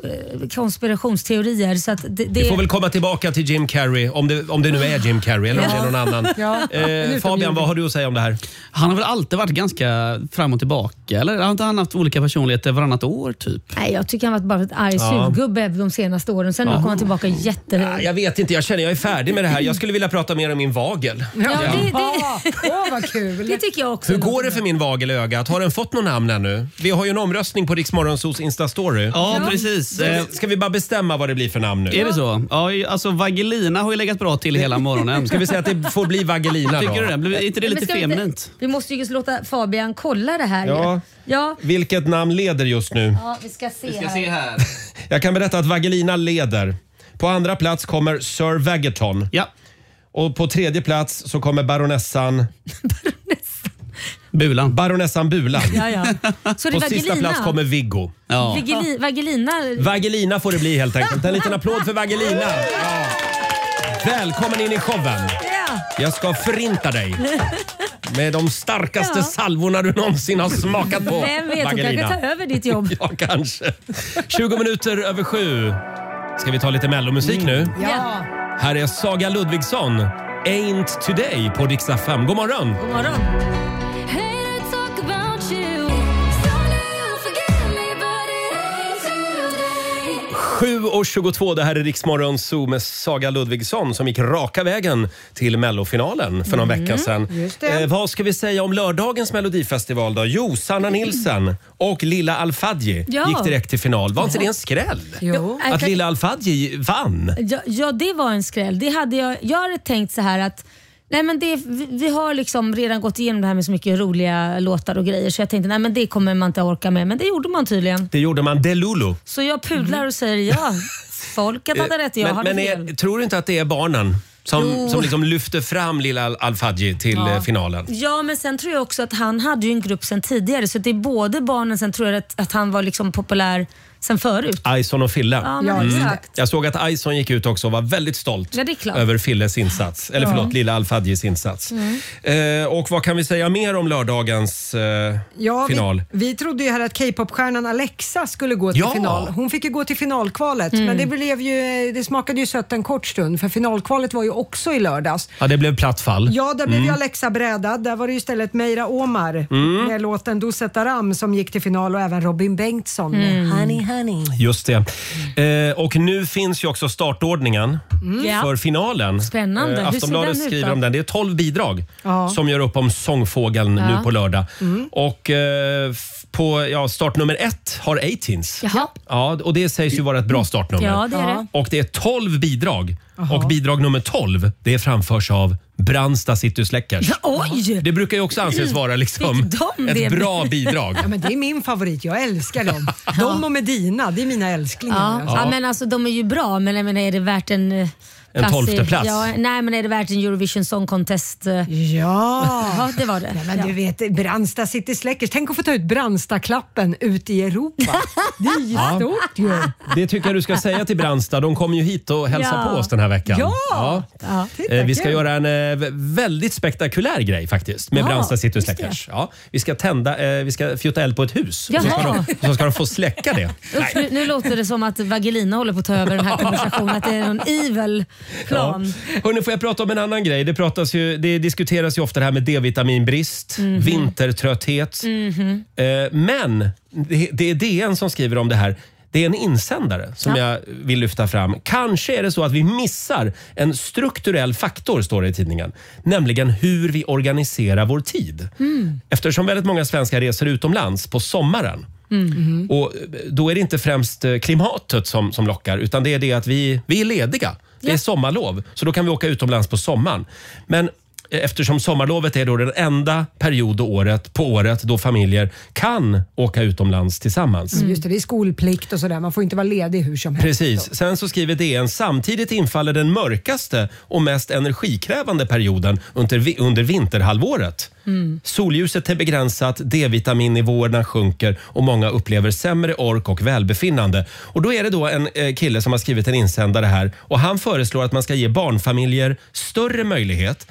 konspirationsteorier. Så att Vi får väl komma tillbaka till Jim Carrey, om det nu är Jim Carrey eller om det är någon annan. Fabian, vad har du att säga om det här? Han har väl alltid varit ganska fram och tillbaka, eller? Har inte han haft haft olika personligheter varannat år typ? Nej, jag tycker han varit bara ett arg surgubbe de senaste åren. Sen nu kommer han tillbaka Jag vet inte, jag känner jag är färdig med det här. Jag skulle vilja prata mer om min vagel. Vad kul. Det tycker jag också. Hur går det för min vagel i ögat? Har den fått någon namn ännu? Vi har ju en omröstning på Rix Morgonzos Insta-story. Ja, precis. Ska vi bara bestämma vad det blir för namn nu? Är det så? Ja, alltså Vagelina har ju legat bra till hela morgonen. Ska vi säga att det får bli Vagelina då? Tycker du det? Blir inte det lite feminint? Vi måste ju låta Fabian kolla det här. Ja. Vilket namn leder just nu? Ja, vi ska se här. Jag kan berätta att Vagelina leder. På andra plats kommer Sir Vagaton. Ja. Och på tredje plats så kommer baronessan Bulan. Baronessan Bulan. Ja. Så det på Vagelina. Sista plats kommer Viggo. Ja. Vagelina får det bli helt enkelt. En liten applåd för Vagelina. Ja. Välkommen in i showen. Jag ska förinta dig med de starkaste salvorna du någonsin har smakat på. Vem vet, hon kanske ta över ditt jobb. Ja, kanske. 20 minuter över 7. Ska vi ta lite mellomusik nu? Ja. Här är Saga Ludvigsson. Ain't Today på Rix FM. God morgon. God morgon. 7:22, det här är Rix Morgon Zoo med Saga Ludvigsson som gick raka vägen till mellofinalen för någon vecka sedan. Vad ska vi säga om lördagens melodifestival då? Jo, Sanna Nilsson och Lilla Al-Fadji gick direkt till final. Var inte det en skräll? Jo. Att Lilla Al-Fadji vann? Ja, det var en skräll. Det hade jag hade tänkt så här att nej, men vi har liksom redan gått igenom det här med så mycket roliga låtar och grejer, så jag tänkte nej, men det kommer man inte orka med, men det gjorde man tydligen. Det gjorde man, Delulu. Så jag pudlar och säger folket hade rätt, jag hade fel. Tror du inte att det är barnen som liksom lyfter fram Lilla Al-Fadji till finalen? Ja, men sen tror jag också att han hade ju en grupp sen tidigare, så det är både barnen, sen tror jag att han var liksom populär sen förut. Ison och Fille. Ja, exakt. Jag såg att Ison gick ut också och var väldigt stolt över Filles insats. Eller förlåt, Lilla Al-Fadjis insats. Och vad kan vi säga mer om lördagens final? Vi trodde ju här att K-pop-stjärnan Alexa skulle gå till final. Hon fick ju gå till finalkvalet, men det smakade ju sött en kort stund, för finalkvalet var ju också i lördags. Ja, det blev platt fall. Ja, där blev ju Alexa brädad. Där var det ju istället Meira Omar med låten Duset Aram som gick till final, och även Robin Bengtsson med Honey. Just det. Och nu finns ju också startordningen för finalen. Spännande. Aftonbladet skriver om den. Det är 12 bidrag som gör upp om sångfågeln nu på lördag. Och på start nummer 1 har 18s. Ja, och det sägs ju vara ett bra startnummer. Ja, det är det. Och det är 12 bidrag. Och bidrag nummer 12, det framförs av Brandsta City Släckers. Det brukar ju också anses vara liksom ett bra bidrag. Ja, men det är min favorit, jag älskar dem. De och Medina, det är mina älsklingar. Ja, men alltså de är ju bra, men jag menar, är det värt en 12:e plats? Nej, men är det värt en Eurovision Song Contest? Ja, det var det. Nej, men du vet, Brandsta City Släckers. Tänk att få ta ut Brandsta-klappen ut i Europa. Det är ju stort ju. Det tycker jag du ska säga till Brandsta. De kommer ju hit och hälsa på oss den här veckan. Vi ska göra en väldigt spektakulär grej faktiskt med Brandsta City Släckers. Vi ska vi ska fjutta eld på ett hus. Så ska de få släcka det. Nu låter det som att Vagelina håller på att ta över den här konversationen. Att det är någon evil plan. Hörrni, får jag prata om en annan grej? Det diskuteras ju ofta det här med D-vitaminbrist, vintertrötthet. Men det är DN som skriver om det här. Det är en insändare som jag vill lyfta fram. Kanske är det så att vi missar en strukturell faktor, står det i tidningen. Nämligen hur vi organiserar vår tid. Eftersom väldigt många svenskar reser utomlands på sommaren. Och då är det inte främst klimatet som lockar, utan det är det att vi är lediga. Det är sommarlov, så då kan vi åka utomlands på sommaren. Men eftersom sommarlovet är då den enda period på året då familjer kan åka utomlands tillsammans. Just det är skolplikt och sådär. Man får inte vara ledig hur som helst. Precis. Sen så skriver DN, samtidigt infaller den mörkaste och mest energikrävande perioden under vinterhalvåret. Solljuset är begränsat, D-vitaminnivåerna sjunker och många upplever sämre ork och välbefinnande. Och då är det då en kille som har skrivit en insändare här, och han föreslår att man ska ge barnfamiljer större möjlighet att åka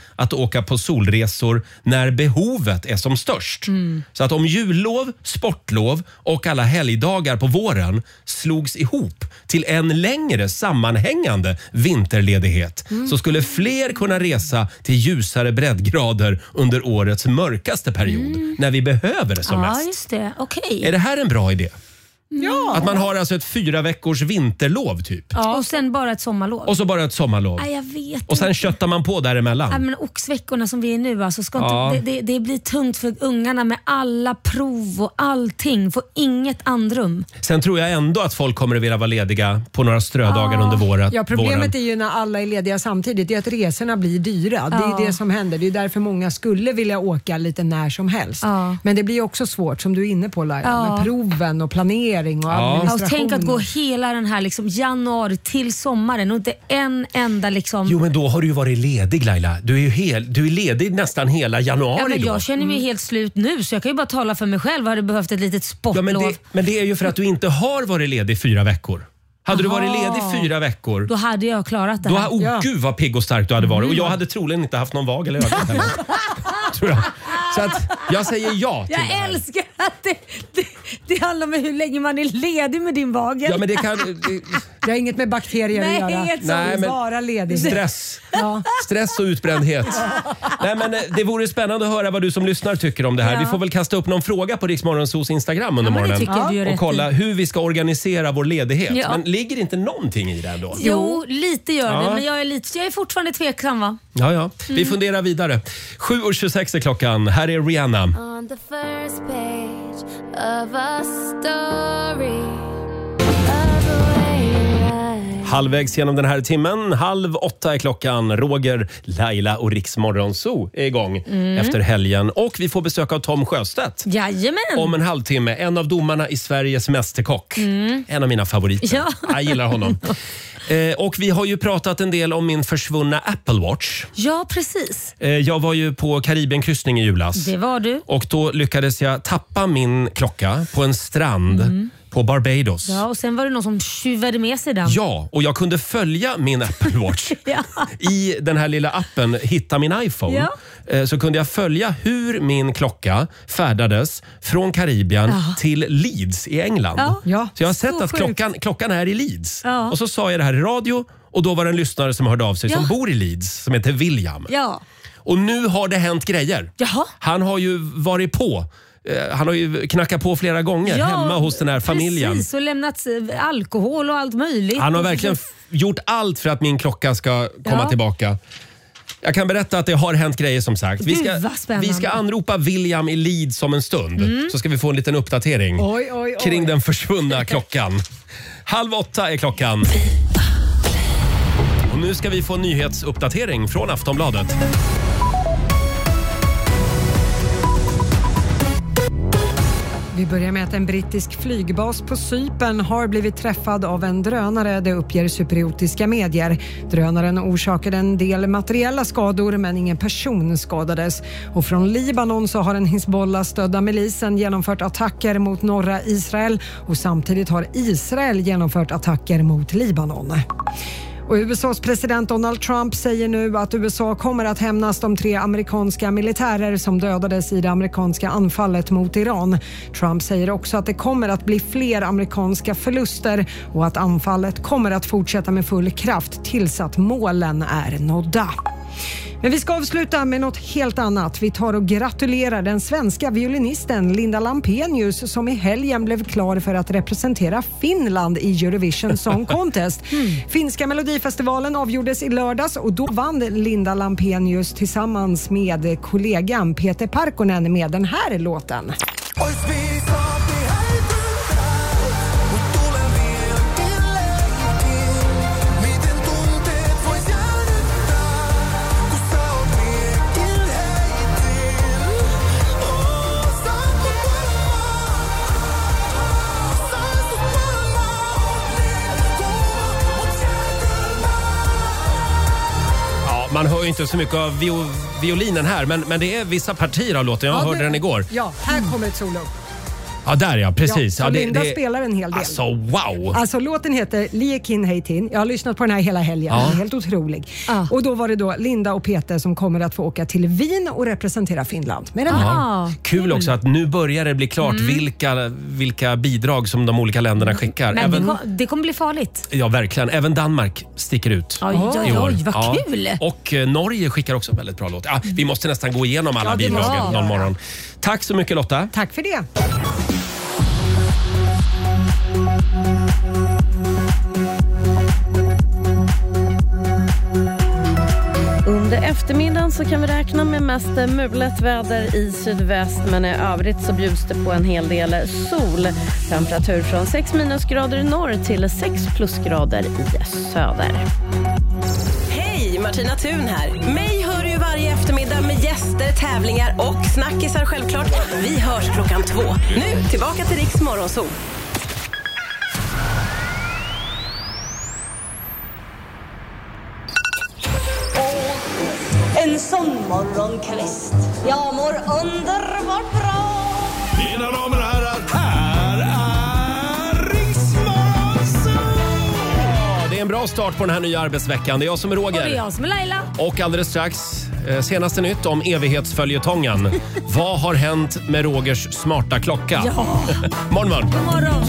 åka på solresor när behovet är som störst. Så att om jullov, sportlov och alla helgdagar på våren slogs ihop till en längre sammanhängande vinterledighet så skulle fler kunna resa till ljusare breddgrader under årets mörkaste period när vi behöver det som mest. Ja, just det. Okej. Är det här en bra idé? Ja. Att man har alltså ett 4 veckors vinterlov typ. Ja. Och sen bara ett sommarlov. Och så bara ett sommarlov. Jag vet och sen inte. köttar man på däremellan. Men oxveckorna som vi är nu, alltså, ska inte, det blir tungt för ungarna med alla prov och allting. Får inget andrum. Sen tror jag ändå att folk kommer att vilja vara lediga på några strödagar under våren. Ja, problemet är ju när alla är lediga samtidigt. Det är att resorna blir dyra. Det är det som händer. Det är därför många skulle vilja åka lite när som helst. Men det blir också svårt, som du är inne på Laila, med proven och planering och administration. Och tänk att gå hela den här liksom, januari till sommaren och inte en enda liksom... Jo, men då har du ju varit ledig, Laila. Du är ledig nästan hela januari. Men jag då. känner mig helt slut nu, så jag kan ju bara tala för mig själv. Hade behövt ett litet sportlov. Men det är ju för att du inte har varit ledig 4 veckor. Hade du varit ledig 4 veckor... Då hade jag klarat det här. Gud vad pigg och stark du hade varit. Och jag hade troligen inte haft någon vag eller ögat heller. Tror jag. Så att jag säger ja till det här. Jag älskar att det handlar om hur länge man är ledig med din vag. Ja, men det kan... Det har inget med bakterier att göra. Nej, men bara ledig. Stress och utbrändhet. Nej, men det vore spännande att höra vad du som lyssnar tycker om det här. Vi får väl kasta upp någon fråga på Rix Morgonzos Instagram under morgonen. Och kolla hur vi ska organisera vår ledighet. Men ligger inte någonting i det då? Jo, lite gör det. Men jag är fortfarande tveksam, va? Ja. Vi funderar vidare. 7:26 är klockan. Här är Rihanna. On the first page of a story. Halvvägs genom den här timmen. 7:30 är klockan. Roger, Laila och Rix Morgonzoo är igång efter helgen. Och vi får besök av Tom Sjöstedt. Jajamän. Om en halvtimme. En av domarna i Sveriges Mästerkock. En av mina favoriter. Ja. Jag gillar honom. Och vi har ju pratat en del om min försvunna Apple Watch. Ja, precis. Jag var ju på Karibienkryssning i julas. Det var du. Och då lyckades jag tappa min klocka på en strand på Barbados. Ja, och sen var det någon som tjuvade med sig den. Ja, och jag kunde följa min Apple Watch i den här lilla appen Hitta min iPhone. Så kunde jag följa hur min klocka färdades från Karibien till Leeds i England. Så jag har sett att klockan är i Leeds. Och så sa jag det här i radio och då var det en lyssnare som hörde av sig som bor i Leeds som heter William. Och nu har det hänt grejer. Han har ju varit på. Han har ju knackat på flera gånger hemma hos den här familjen. Precis, och lämnat alkohol och allt möjligt. Han har verkligen gjort allt för att min klocka ska komma tillbaka. Jag kan berätta att det har hänt grejer som sagt. Vi ska anropa William i Leeds om en stund. Så ska vi få en liten uppdatering kring den försvunna klockan. 7:30 är klockan. Och nu ska vi få en nyhetsuppdatering från Aftonbladet. Vi börjar med att en brittisk flygbas på Cypern har blivit träffad av en drönare, det uppger cypriotiska medier. Drönaren orsakade en del materiella skador men ingen person skadades. Och från Libanon så har en Hizbollah-stödda milisen genomfört attacker mot norra Israel och samtidigt har Israel genomfört attacker mot Libanon. Och USAs president Donald Trump säger nu att USA kommer att hämnas de 3 amerikanska militärer som dödades i det amerikanska anfallet mot Iran. Trump säger också att det kommer att bli fler amerikanska förluster och att anfallet kommer att fortsätta med full kraft tills att målen är nådda. Men vi ska avsluta med något helt annat. Vi tar och gratulerar den svenska violinisten Linda Lampenius som i helgen blev klar för att representera Finland i Eurovision Song Contest. Finska Melodifestivalen avgjordes i lördags och då vann Linda Lampenius tillsammans med kollegan Peter Parkkonen med den här låten. Man hör ju inte så mycket av violinen här, men det är vissa partier av låten. Jag hörde den igår. Ja, här kommer ett solo. Ja, där ja, precis. Ja, ja, Linda spelar en hel del. Alltså, wow! Alltså, låten heter Liekin Heitin. Jag har lyssnat på den här hela helgen. Den är helt otrolig. Och då var det då Linda och Peter som kommer att få åka till Wien och representera Finland med den här. Kul också att nu börjar det bli klart vilka bidrag som de olika länderna skickar. Men det kommer bli farligt. Ja, verkligen. Även Danmark sticker ut oj, vad kul! Och Norge skickar också väldigt bra låt. Vi måste nästan gå igenom alla bidragen någon morgon. Tack så mycket Lotta. Tack för det. Under eftermiddagen så kan vi räkna med mest mulet väder i sydväst, men i övrigt så bjuds det på en hel del sol. Temperatur från 6 minusgrader i norr till 6 plusgrader i söder. Hej, Martina Thun här. Mig hör ju varje eftermiddag med gäster, tävlingar och snackisar självklart. Vi hörs 2:00. Nu tillbaka till Riks Morgonzoo. En sån morgonkvist. Jag mår underbart bra. Mina damer och herrar, här är Riks Morgonzoo. Det är en bra start på den här nya arbetsveckan. Det är jag som är Roger. Och det är jag som är Laila. Och alldeles strax, senaste nytt om evighetsföljetongen. Vad har hänt med Rogers smarta klocka? Ja. Morgon. God morgon.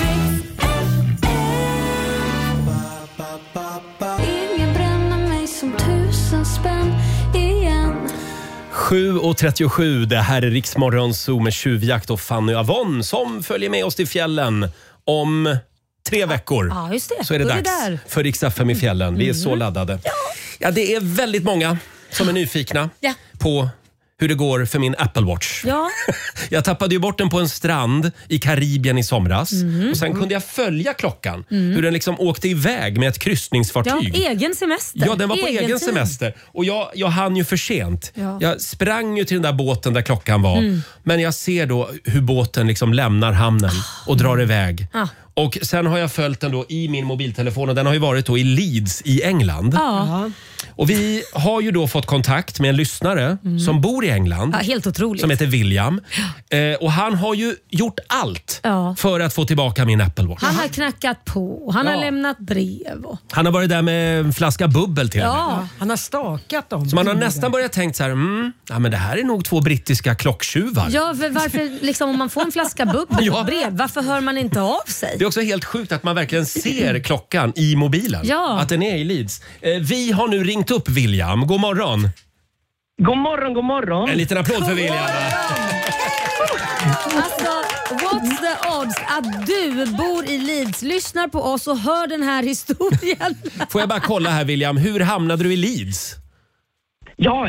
Ingen bränner mig som 1000 spänn igen. 7:37, det här är Riks Morgonzoo med Tjuvjakt och Fanny Avon som följer med oss till fjällen om 3 veckor. Ja, just det. Så är det då dags är det för Riks FM i fjällen. Vi är så laddade. Ja, det är väldigt många som är nyfikna på hur det går för min Apple Watch. Ja. Jag tappade ju bort den på en strand i Karibien i somras. Och sen kunde jag följa klockan. Hur den liksom åkte iväg med ett kryssningsfartyg. Ja, egen semester. Ja, den var på egen semester. Och jag hann ju för sent. Ja. Jag sprang ju till den där båten där klockan var. Men jag ser då hur båten liksom lämnar hamnen och drar iväg. Och sen har jag följt den då i min mobiltelefon och den har ju varit då i Leeds i England. Och vi har ju då fått kontakt med en lyssnare som bor i England. Ja, helt otroligt. Som heter William. Och han har ju gjort allt för att få tillbaka min Apple Watch. Han har knackat på, han har lämnat brev. Han har varit där med en flaska bubbel till henne. Han har stakat dem. Så man har nästan börjat tänkt så här, men det här är nog 2 brittiska klocktjuvar. Ja, för varför liksom, om man får en flaska bubbel och brev, varför hör man inte av sig? Det är också helt sjukt att man verkligen ser klockan i mobilen. Ja. Att den är i Leeds. Vi har nu ringt upp William. God morgon. God morgon, god morgon. En liten applåd för William. Alltså, what's the odds att du bor i Leeds, lyssnar på oss och hör den här historien? Får jag bara kolla här William, hur hamnade du i Leeds? Ja,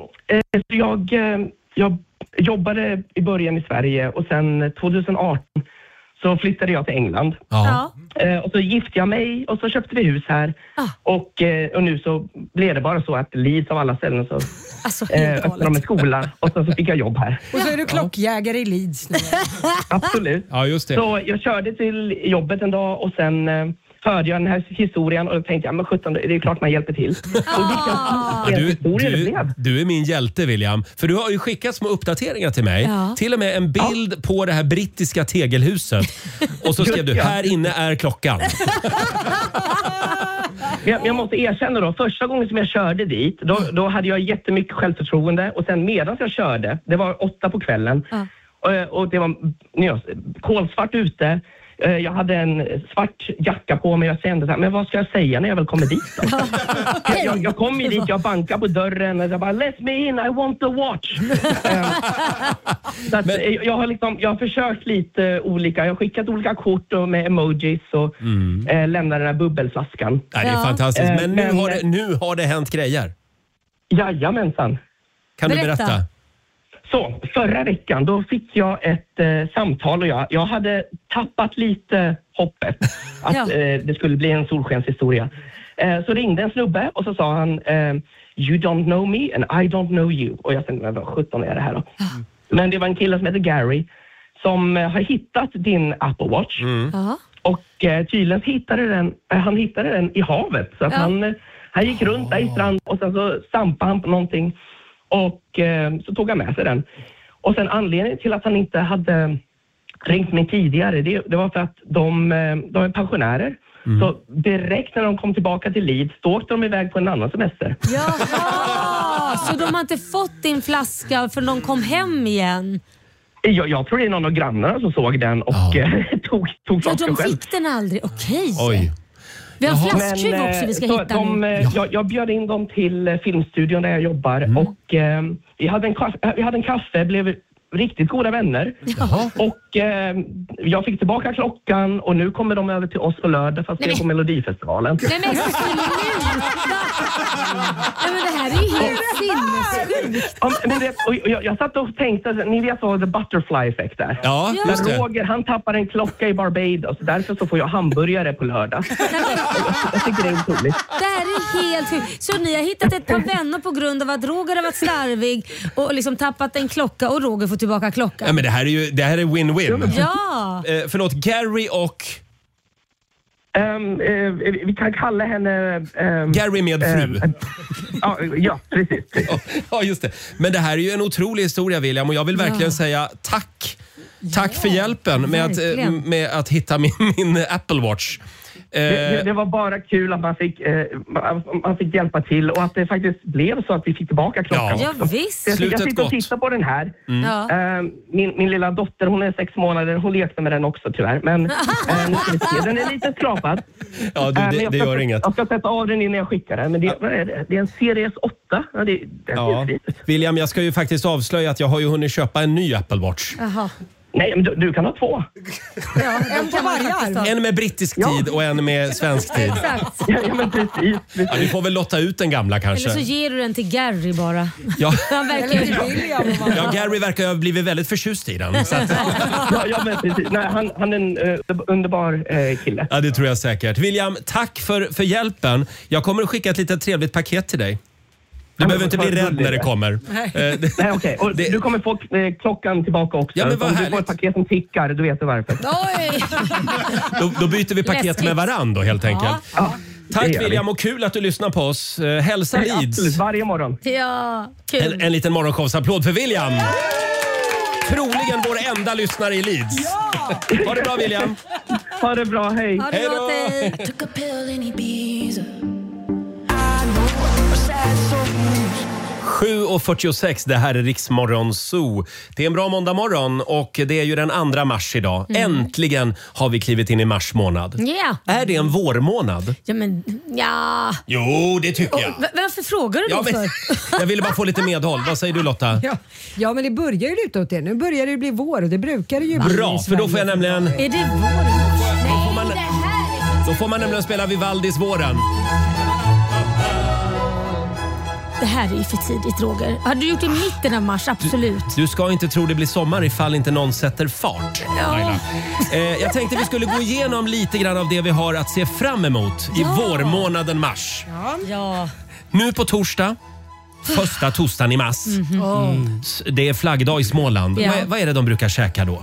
jag jobbade i början i Sverige och sen 2018 så flyttade jag till England. Ja. Och så gifte jag mig och så köpte vi hus här. Och nu så blev det bara så att Leeds av alla ställen så öppnade de en skola och så fick jag jobb här. Och så är du klockjägare i Leeds nu. Absolut. Ja, just det. Så jag körde till jobbet en dag och sen hörde jag den här historien och då tänkte jag, men 17, det är klart man hjälper till. Du är min hjälte William. För du har ju skickat små uppdateringar till mig. Till och med en bild på det här brittiska tegelhuset. Och så skrev du, här inne är klockan. Jag måste erkänna då, första gången som jag körde dit, då hade jag jättemycket självförtroende. Och sen medan jag körde, det var 8 på kvällen. Och det var kolsvart ute. Jag hade en svart jacka på mig och jag kände så här, men vad ska jag säga när jag väl kommer dit då? jag kom ju dit, jag bankade på dörren och jag bara, let me in, I want the watch. Så att, jag har försökt lite olika, jag har skickat olika kort och med emojis och lämnat den här bubbelflaskan. Det är fantastiskt, men nu har det hänt grejer. Jajamensan. Kan du berätta? Så, förra veckan då fick jag ett samtal och jag hade tappat lite hoppet att det skulle bli en solskenshistoria. Så ringde en snubbe och så sa han you don't know me and I don't know you. Och jag tänkte, vad 17 är det här då? Men det var en kille som heter Gary som har hittat din Apple Watch. Och tydligen hittade den i havet. Så att han gick runt där i strand och sen så stampade han på någonting. Och så tog han med sig den. Och sen anledningen till att han inte hade ringt mig tidigare. Det var för att de är pensionärer. Så direkt när de kom tillbaka till Leeds, då åkte de iväg på en annan semester. Jaha, så de har inte fått din flaska för de kom hem igen? Jag tror det är någon av grannarna som såg den och tog flaskan själv. De fick den aldrig, okej. Oj. Vi har en flasktjuv också vi ska hitta nu. Jag bjöd in dem till filmstudion där jag jobbar och vi hade en kaffe, blev riktigt goda vänner. Och jag fick tillbaka klockan och nu kommer de över till oss på lördag fast det är på Melodifestivalen. Nej men det här är ju helt sinnessjukt. Jag satt och tänkte, ni vet vad the butterfly effect är. Ja, just det. Roger, han tappar en klocka i Barbados. Därför så får jag hamburgare på lördag. Jag tycker det är otroligt. Det här är helt sjukt. Så ni har hittat ett par vänner på grund av att Roger har varit slarvig och liksom tappat en klocka och Roger får tillbaka klockan. Ja, men det här är win-win. Ja. Förlåt, Gary och... vi kan kalla henne... Gary med fru. Ja, precis. Ja, just det. Men det här är ju en otrolig historia, William, och jag vill verkligen säga tack. Tack för hjälpen med att hitta min Apple Watch. Det var bara kul att man fick hjälpa till och att det faktiskt blev så att vi fick tillbaka klockan. Ja, visst. Jag sitter och tittar på den här. Min lilla dotter, hon är 6 månader, hon lekte med den också tyvärr. Men nu ska vi se, den är lite skrapad. Ja, det gör inget. Jag ska sätta av den innan jag skickar den. Men det är en Series 8. Ja, det är William, jag ska ju faktiskt avslöja att jag har ju hunnit köpa en ny Apple Watch. Jaha. Nej, men du kan ha 2. En på varje arm. En med brittisk tid och en med svensk tid. Exakt. Ja, men precis. Ja, vi får väl lotta ut den gamla kanske. Eller så ger du den till Gary bara. Ja. Han verkar Ja, Gary verkar ha blivit väldigt förtjust i den. Så att... ja, men precis. Nej, han är en underbar kille. Ja, det tror jag säkert. William, tack för hjälpen. Jag kommer att skicka ett litet trevligt paket till dig. Du behöver inte bli rädd när det kommer. Nej, okej. Och du kommer få klockan tillbaka också. Ja, men vad om härligt. du får ett paket som tickar, du vet varför. Oj! Då byter vi paket med varandra helt enkelt. Ja, tack William och kul att du lyssnar på oss. Hälsa Leeds. Absolut, varje morgon. Ja, kul. En liten morgonshowsapplåd för William. Troligen vår enda lyssnare i Leeds. Ja! Ha det bra William. Ha det bra, hej. Ha det bra, hej. 7:46, det här är Riksmorgon Zoo. Det är en bra måndag morgon och det är ju den 2 mars idag. Äntligen har vi klivit in i mars månad. Yeah. Är det en vårmånad? Ja, men ja. Jo, det tycker jag. Varför frågar du då för? Jag ville bara få lite medhåll. Vad säger du Lotta? Ja, men det börjar ju luta åt det. Nu börjar det bli vår och det brukar det ju bli. Bra, för då får jag nämligen... Är det vår? Nej, Då får man nämligen spela Vivaldis Våren. Det här är ju för tidigt, Roger. Har du gjort det i mitten av mars? Absolut. Du ska inte tro det blir sommar ifall inte någon sätter fart. Ja. Jag tänkte vi skulle gå igenom lite grann av det vi har att se fram emot i vårmånaden mars. Ja. Nu på torsdag, första torsdagen i mars. Det är flaggdag i Småland. Ja. Vad är det de brukar käka då?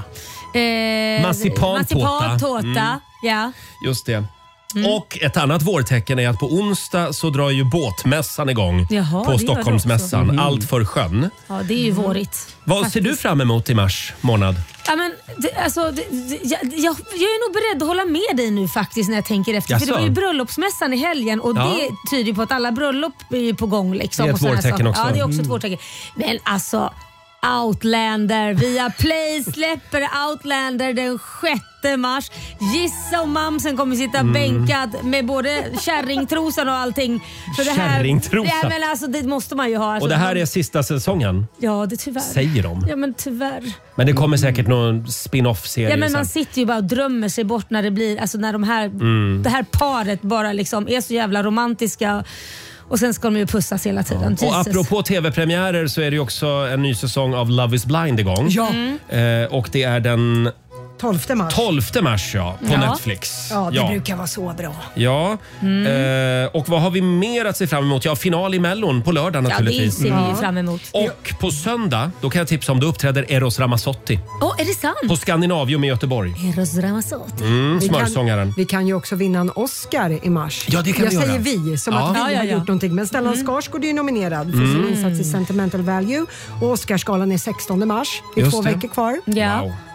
Marsipantårta. Ja. Just det. Och ett annat vårtecken är att på onsdag så drar ju båtmässan igång. Jaha, på Stockholmsmässan. Allt för sjön. Ja, det är ju vårigt. Vad ser du fram emot i mars månad? Ja, men, jag är nog beredd att hålla med dig nu faktiskt när jag tänker efter. Jaså? För det var ju bröllopsmässan i helgen och det tyder på att alla bröllop är på gång. Liksom, det är ett vårtecken också. Ja, det är också ett vårtecken. Men alltså... Outlander, via Play släpper Outlander den 6 mars. Gissa om mamsen kommer sitta bänkad med både kärringtrosan och allting. Så det här, kärringtrosan? Ja, men alltså, det måste man ju ha. Alltså, och det här är sista säsongen? Ja, det tyvärr. Säger de. Ja, men tyvärr. Men det kommer säkert någon spin-off-serie. Ja, men man sen. sitter ju bara och drömmer sig bort när det blir, alltså när det här paret bara liksom är så jävla romantiska. Och sen ska de ju pussas hela tiden. Och apropå tv-premiärer så är det ju också en ny säsong av Love is blind igång. Ja. Och det är den 12 mars. 12 mars på Netflix. Ja, det brukar vara så bra. Ja, och vad har vi mer att se fram emot? Ja, final i Mellon på lördag naturligtvis. Ja, det ser vi ju fram emot. Och på söndag, då kan jag tipsa om, då uppträder Eros Ramazzotti. Är det sant? På Scandinavium i Göteborg. Eros Ramazzotti. Smörsångaren. Vi kan ju också vinna en Oscar i mars. Ja, det kan jag vi göra. säger vi, som att vi har gjort någonting. Men Stellan Skarsgård är ju nominerad för sin insats i Sentimental Value. Och Oscarsgalan är 16 mars. Det är 2 veckor kvar. Ja. Wow.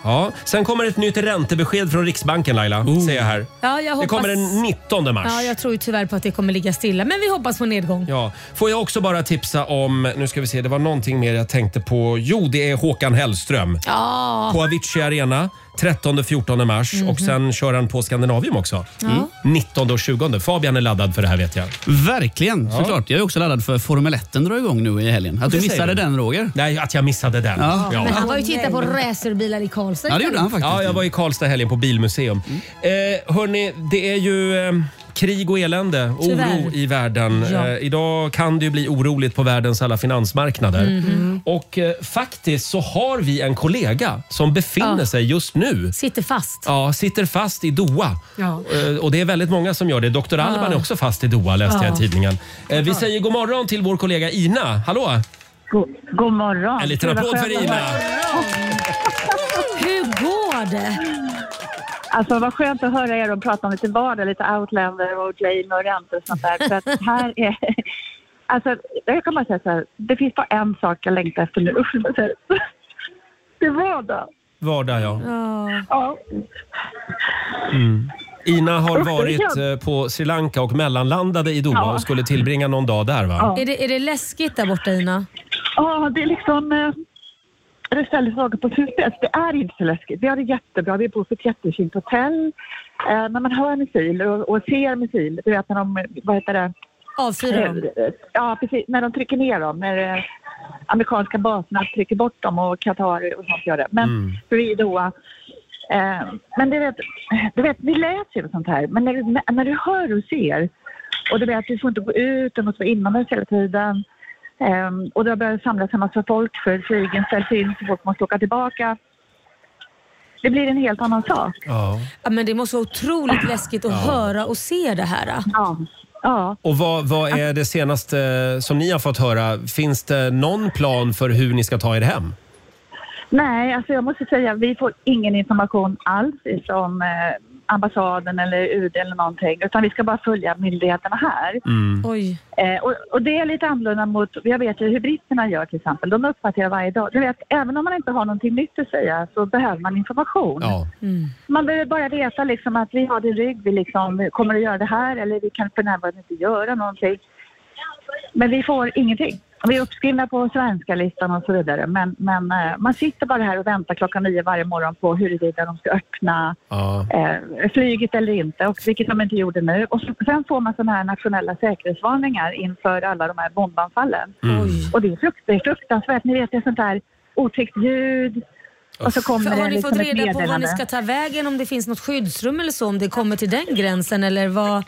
Ja, sen kommer ett nytt räntebesked från Riksbanken, Laila. Ser jag här. Ja, jag hoppas... Det kommer den 19 mars. Ja, jag tror ju tyvärr på att det kommer ligga stilla. Men vi hoppas på nedgång. Ja. Får jag också bara tipsa om, nu ska vi se, det var någonting mer jag tänkte på. Jo, det är Håkan Hellström. Ja. På Avicii Arena. 13-14 mars och sen kör han på Skandinavium också. 19 och 20. Fabian är laddad för det här, vet jag. Verkligen, såklart. Jag är också laddad för Formel 1 drar igång nu i helgen. Att du missade den, Roger? Nej, att jag missade den. Ja. Men han var ju tittat på racerbilar i Karlstad. Ja, det gjorde han faktiskt. Ja, jag var i Karlstad helgen på Bilmuseum. Hörni, det är ju krig och elände, oro i världen. Idag kan det ju bli oroligt på världens alla finansmarknader. Och faktiskt så har vi en kollega som befinner sig just nu. Sitter fast. Ja, sitter fast i Doha. Och det är väldigt många som gör det. Dr. Alban är också fast i Doha, läste jag i tidningen. Vi säger god morgon till vår kollega Ina. Hallå? God morgon. En liten applåd för Ina. Hur går det? Alltså vad skönt att höra er och prata om lite vardag, lite Outlander och Jane och räntor och sånt där. För att här är... Alltså, jag kan bara säga så här, det finns bara en sak jag längtar efter nu. Det är vardag. Vardag, ja. Ja. Ina har varit på Sri Lanka och mellanlandade i Doha och skulle tillbringa någon dag där, va? Ja. Är det läskigt där borta, Ina? Ja, det är liksom... Det ställer frågor på huvudet. Det är inte så läskigt. Vi har det jättebra. Vi bor på ett jättefint hotell. När man hör missiler och ser missiler, du vet när de... Vad heter det? Avfyrar. Ja, precis. När de trycker ner dem. När amerikanska baserna trycker bort dem och Qatar och sånt gör det. Men vi då... men du vet, vi läser ju sånt här. Men när du hör och ser och du vet, du får inte gå ut, du måste vara inomhus hela tiden. Och det har börjat samlas en massa folk för flygen ställs in så folk måste åka tillbaka. Det blir en helt annan sak. Ja, men det måste vara otroligt läskigt att höra och se det här. Ja. Och vad är det senaste som ni har fått höra? Finns det någon plan för hur ni ska ta er hem? Nej, alltså jag måste säga vi får ingen information alls från ambassaden eller UD eller någonting. Utan vi ska bara följa myndigheterna här. Oj. Och det är lite annorlunda mot, jag vet ju hur britterna gör till exempel. De uppdaterar varje dag. Du vet, även om man inte har någonting nytt att säga så behöver man information. Ja. Man behöver bara veta liksom att vi har det i rygg, vi liksom kommer att göra det här eller vi kan för närvarande inte göra någonting. Men vi får ingenting. Vi är uppskrivna på svenska listan och så vidare. Men man sitter bara här och väntar 9:00 varje morgon på huruvida de ska öppna flyget eller inte. Och vilket de inte gjorde nu. Och sen får man sådana här nationella säkerhetsvarningar inför alla de här bombanfallen. Och det är fruktansvärt. Ni vet, det är sånt här otäckt ljud. Och så kommer har ni liksom fått reda på var ni ska ta vägen? Om det finns något skyddsrum eller så? Om det kommer till den gränsen eller vad...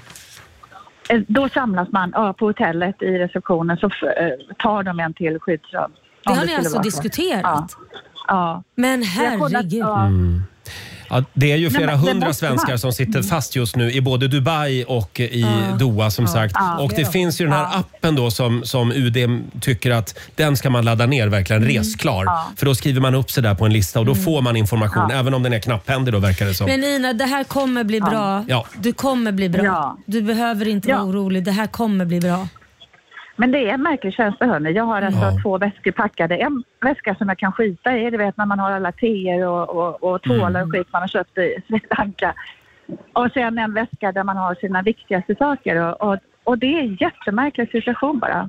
Då samlas man på hotellet i receptionen så tar de en till skyddsrum. Det har ni alltså diskuterat? Ja. Men herregud. Ja, det är ju flera hundra svenskar som sitter fast just nu i både Dubai och i Doha som sagt. Och det finns ju den här appen då som UD tycker att den ska man ladda ner verkligen resklar. För då skriver man upp sig där på en lista och då får man information även om den är knapphändig då verkar det som. Men Ina, det här kommer bli bra. Ja. Du kommer bli bra. Ja. Du behöver inte vara orolig. Det här kommer bli bra. Men det är en märklig känsla, hörni. Jag har alltså 2 väskor packade. En väska som jag kan skita i, du vet när man har alla teer och tvålar och skit man har köpt i Sri Lanka. Och sen en väska där man har sina viktigaste saker. Och det är en jättemärklig situation bara.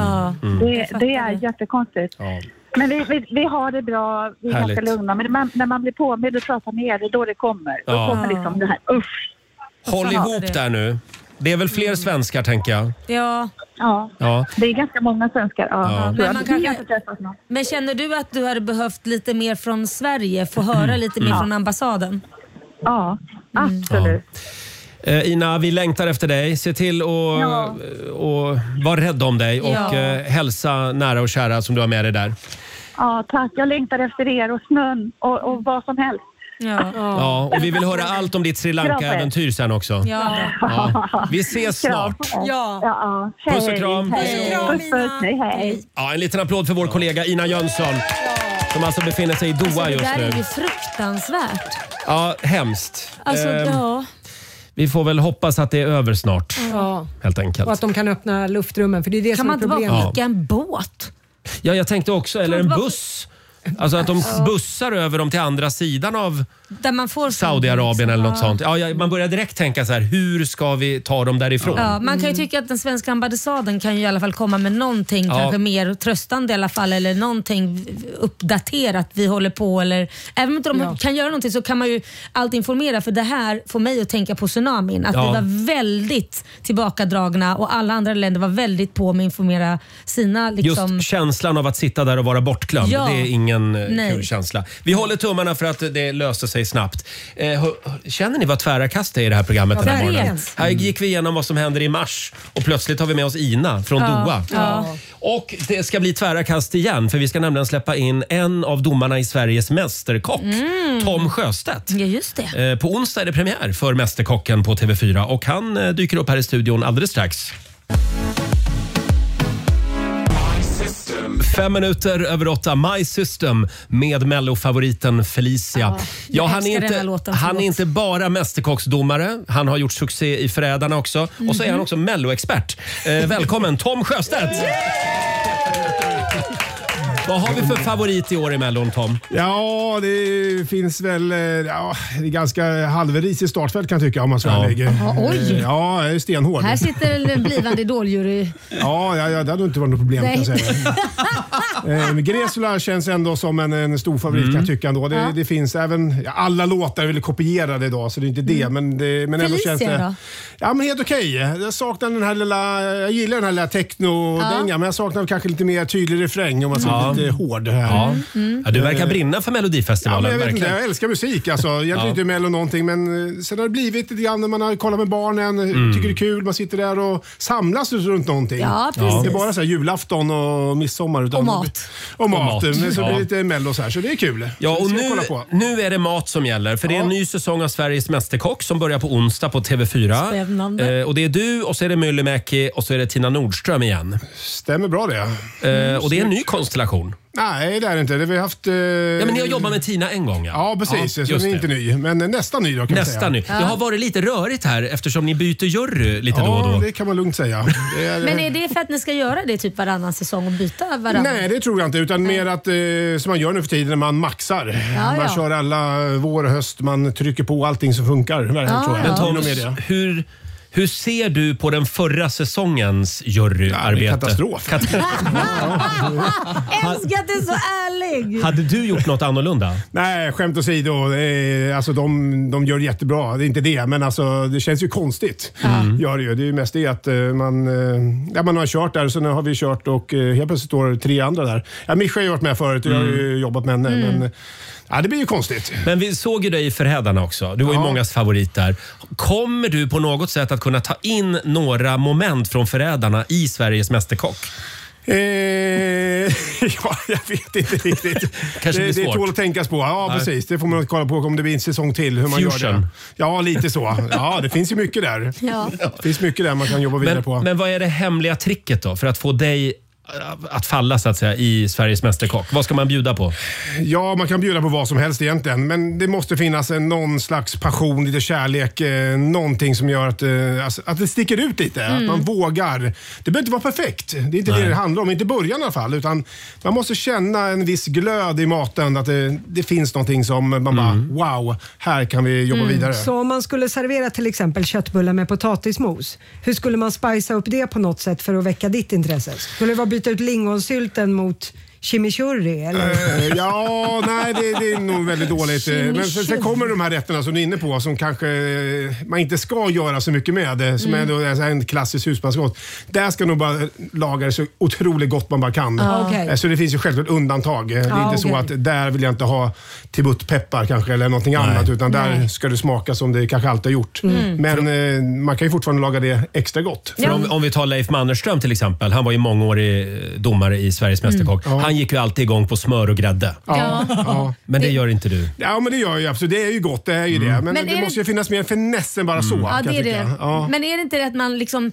Det är jättekonstigt. Ja. Men vi har det bra, vi är ganska lugna. Men när man blir påmind och pratar med det, då det kommer. Då kommer liksom det här, usch. Håll ihop där nu. Det är väl fler svenskar tänker jag. Ja. Det är ganska många svenskar. Men känner du att du hade behövt lite mer från Sverige? Få höra lite mer från ambassaden? Ja, absolut. Ina, vi längtar efter dig. Se till och var rädd om dig och hälsa nära och kära som du har med dig där. Ja, tack. Jag längtar efter er och snön och vad som helst. Ja, och vi vill höra allt om ditt Sri Lanka-äventyr sen också. Ja. Vi ses snart. Puss och kram. Hej. Ja, en liten applåd för vår kollega Ina Jönsson som alltså befinner sig i Doha just nu. Det där är ju fruktansvärt. Ja, hemskt. Alltså, Vi får väl hoppas att det är över snart. Helt enkelt. Och att de kan öppna luftrummen, för det är det som är problemet. Kan man inte bara skicka en båt? Ja, jag tänkte också, eller en buss Alltså att de bussar över dem till andra sidan av där man får Saudiarabien eller något sånt. Man börjar direkt tänka så här, hur ska vi ta dem därifrån? Ja, man kan ju tycka att den svenska ambassaden kan ju i alla fall komma med någonting kanske mer tröstande i alla fall, eller någonting uppdaterat vi håller på, eller även om inte de kan göra någonting så kan man ju alltid informera, för det här får mig att tänka på tsunamin, att vi var väldigt tillbakadragna och alla andra länder var väldigt på med att informera sina liksom... Just känslan av att sitta där och vara bortglömd, det är ingen kul känsla. Vi håller tummarna för att det löser sig snabbt. Känner ni vad tvära kast är i det här programmet den här morgonen? Här gick vi igenom vad som händer i mars och plötsligt har vi med oss Ina från Doha. Och det ska bli tvära kast igen, för vi ska nämligen släppa in en av domarna i Sveriges mästerkock, Tom Sjöstedt. Ja, just det. På onsdag är det premiär för Mästerkocken på TV4 och han dyker upp här i studion alldeles strax. 5 minuter över 8, My System med Mello-favoriten Felicia. Han är inte bara mästerkocksdomare, han har gjort succé i Förrädarna också. Och så är han också Mello-expert. Välkommen Tom Sjöstedt! Vad har vi för favorit i år i Mellon, Tom? Ja, det finns väl det är ganska halvrisigt startfält kan jag tycka om man ska lägga. Oj! Ja, jag är stenhård. Här sitter en blivande idoljury. Ja, det hade inte varit något problem kan jag säga. Gresula känns ändå som en stor favorit kan jag tycka ändå. Det finns även, alla låtar vill kopiera det idag så det är inte det. Men ändå känns det... Då? Ja, men helt okej. Jag saknar den här jag gillar den här lilla techno-dängan, men jag saknar kanske lite mer tydlig refräng om man ser lite hård här. Ja, du verkar brinna för Melodifestivalen. Ja, jag vet inte, jag älskar musik alltså. Egentligen inte Mello någonting, men sen har det blivit lite grann när man har kollat med barnen, tycker det är kul, man sitter där och samlas runt någonting. Ja, precis. Det är bara så här julafton och midsommar. Och mat. Men så blir det lite Mello så här, så det är kul. Ja, och nu är det mat som gäller, för det är en ny säsong av Sveriges Mästerkock som börjar på onsdag på TV4. Spännande. Och det är du, och så är det Myllymäki och så är det Tina Nordström igen. Stämmer bra det. Och det är en ny konstellation. Nej, det är det inte. Vi har haft... Ja, men ni har jobbat med Tina en gång, Ja, precis. Så den är inte ny. Men nästan ny då kan man säga. Ny. Det har varit lite rörigt här eftersom ni byter jury lite då och då. Ja, det kan man lugnt säga. Men är det för att ni ska göra det typ varannan säsong och byta varannan? Nej, det tror jag inte. Utan mer att, som man gör nu för tiden när man maxar. Man kör alla vår och höst, man trycker på allting som funkar. Tror jag. Men Thomas, hur ser du på den förra säsongens juryarbete? Katastrof. Älskar att du är så ärlig. Hade du gjort något annorlunda? Nej, skämt åsido. Alltså de gör jättebra. Det är inte det, men alltså, det känns ju konstigt. Gör det ju. Det är ju mest det att man har kört där, så nu har vi kört och helt plötsligt står 3 andra där. Ja, Mischa har ju varit med förut och jag har ju jobbat med henne, men... Ja, det blir ju konstigt. Men vi såg ju dig i Förrädarna också. Du var ju mångas favorit där. Kommer du på något sätt att kunna ta in några moment från Förrädarna i Sveriges Mästerkock? Ja, jag vet inte riktigt. Kanske blir svårt. Det tål att tänkas på. Ja, precis. Det får man kolla på om det blir en säsong till. Hur man gör det. Ja, lite så. Ja, det finns ju mycket där. Ja. Det finns mycket där man kan jobba vidare på. Men vad är det hemliga tricket då för att få dig att falla så att säga i Sveriges Mästerkock? Vad ska man bjuda på? Ja, man kan bjuda på vad som helst egentligen. Men det måste finnas någon slags passion, lite kärlek, någonting som gör att det sticker ut lite. Att man vågar. Det behöver inte vara perfekt. Det är inte det handlar om. Inte i början i alla fall. Utan man måste känna en viss glöd i maten. Att det finns någonting som man bara, wow, här kan vi jobba vidare. Så om man skulle servera till exempel köttbullar med potatismos, hur skulle man spicea upp det på något sätt för att väcka ditt intresse? Skulle det vara byta ut lingonsylten mot chimichurri eller? Nej, det är nog väldigt dåligt. Men sen kommer de här rätterna som du är inne på som kanske man inte ska göra så mycket med. Som är en klassisk husmanskost. Där ska nog bara laga det så otroligt gott man bara kan. Så det finns ju självklart undantag. Det är inte så att där vill jag inte ha tibuttpeppar kanske eller någonting annat, utan där ska det smaka som det kanske alltid har gjort. Men man kan ju fortfarande laga det extra gott. För om vi tar Leif Mannerström till exempel. Han var ju mångårig domare i Sveriges Mästerkock. Han gick ju alltid igång på smör och grädde. Men det gör inte du. Ja, men det gör jag absolut. Det är ju gott, det är ju det. Men det måste ju finnas mer finess än bara så. Ja, det är det. Men är det inte det att man liksom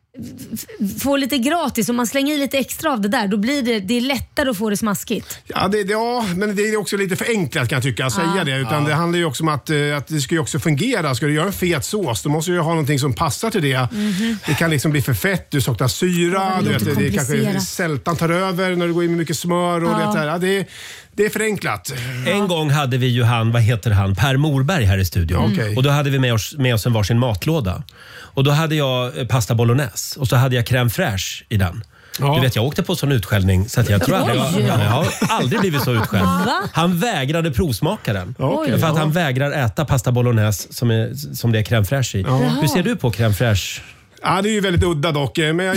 får lite gratis och man slänger i lite extra av det där, då blir det är lättare att få det smaskigt. Ja, men det är också lite för enkelt kan jag tycka att säga det. Utan det handlar ju också om att det ska ju också fungera. Ska du göra en fet sås, då måste du ju ha någonting som passar till det. Det kan liksom bli för fett, du saknar syra, det kanske sältan tar över när du går in med mycket smör och det här. Det är förenklat. En gång hade vi ju Per Morberg här i studion. Och då hade vi med oss en varsin matlåda. Och då hade jag pasta bolognese och så hade jag crème fraîche i den. Ja. Du vet, jag åkte på sån utskällning så att jag tror att jag har aldrig blivit så utskälld. Han vägrade provsmaka den. För att han vägrar äta pasta bolognese som det är crème fraîche i. Hur ser du på crème fraîche? Ja, det är ju väldigt udda dock. Men jag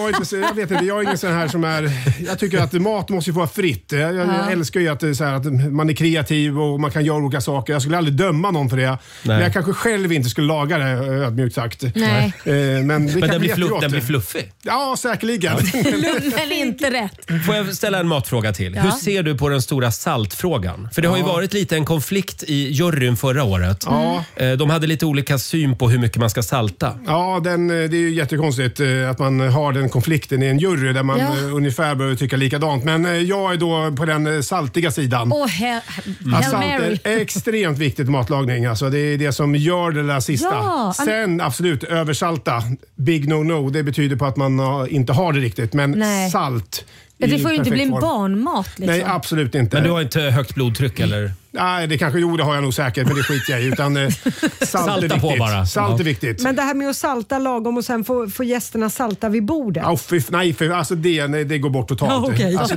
är ingen sån här som är... Jag tycker att mat måste ju få vara fritt. Jag älskar ju att, det är så här, att man är kreativ och man kan göra olika saker. Jag skulle aldrig döma någon för det. Nej. Men jag kanske själv inte skulle laga det, ödmjukt sagt. Nej. Men den blir fluffig? Ja, säkerligen. Men inte rätt. Får jag ställa en matfråga till? Hur ser du på den stora saltfrågan? För det har ju varit lite en konflikt i juryn förra året. De hade lite olika syn på hur mycket man ska salta. Ja, det är ju jättekonstigt att man har den konflikten i en jury där man ungefär börjar tycka likadant. Men jag är då på den saltiga sidan. Salt är extremt viktigt i matlagning. Alltså, det är det som gör det där sista. Sen absolut, översalta. Big no. Det betyder på att man inte har det riktigt. Men salt... Det får ju inte bli en barnmat liksom. Nej, absolut inte. Men du har inte högt blodtryck eller? Nej, det har jag nog säkert, men det skiter jag i. Utan salt är viktigt. På bara. Salt är viktigt. Men det här med att salta lagom och sen få gästerna salta vid bordet. Alltså det går bort totalt. Okay. Alltså,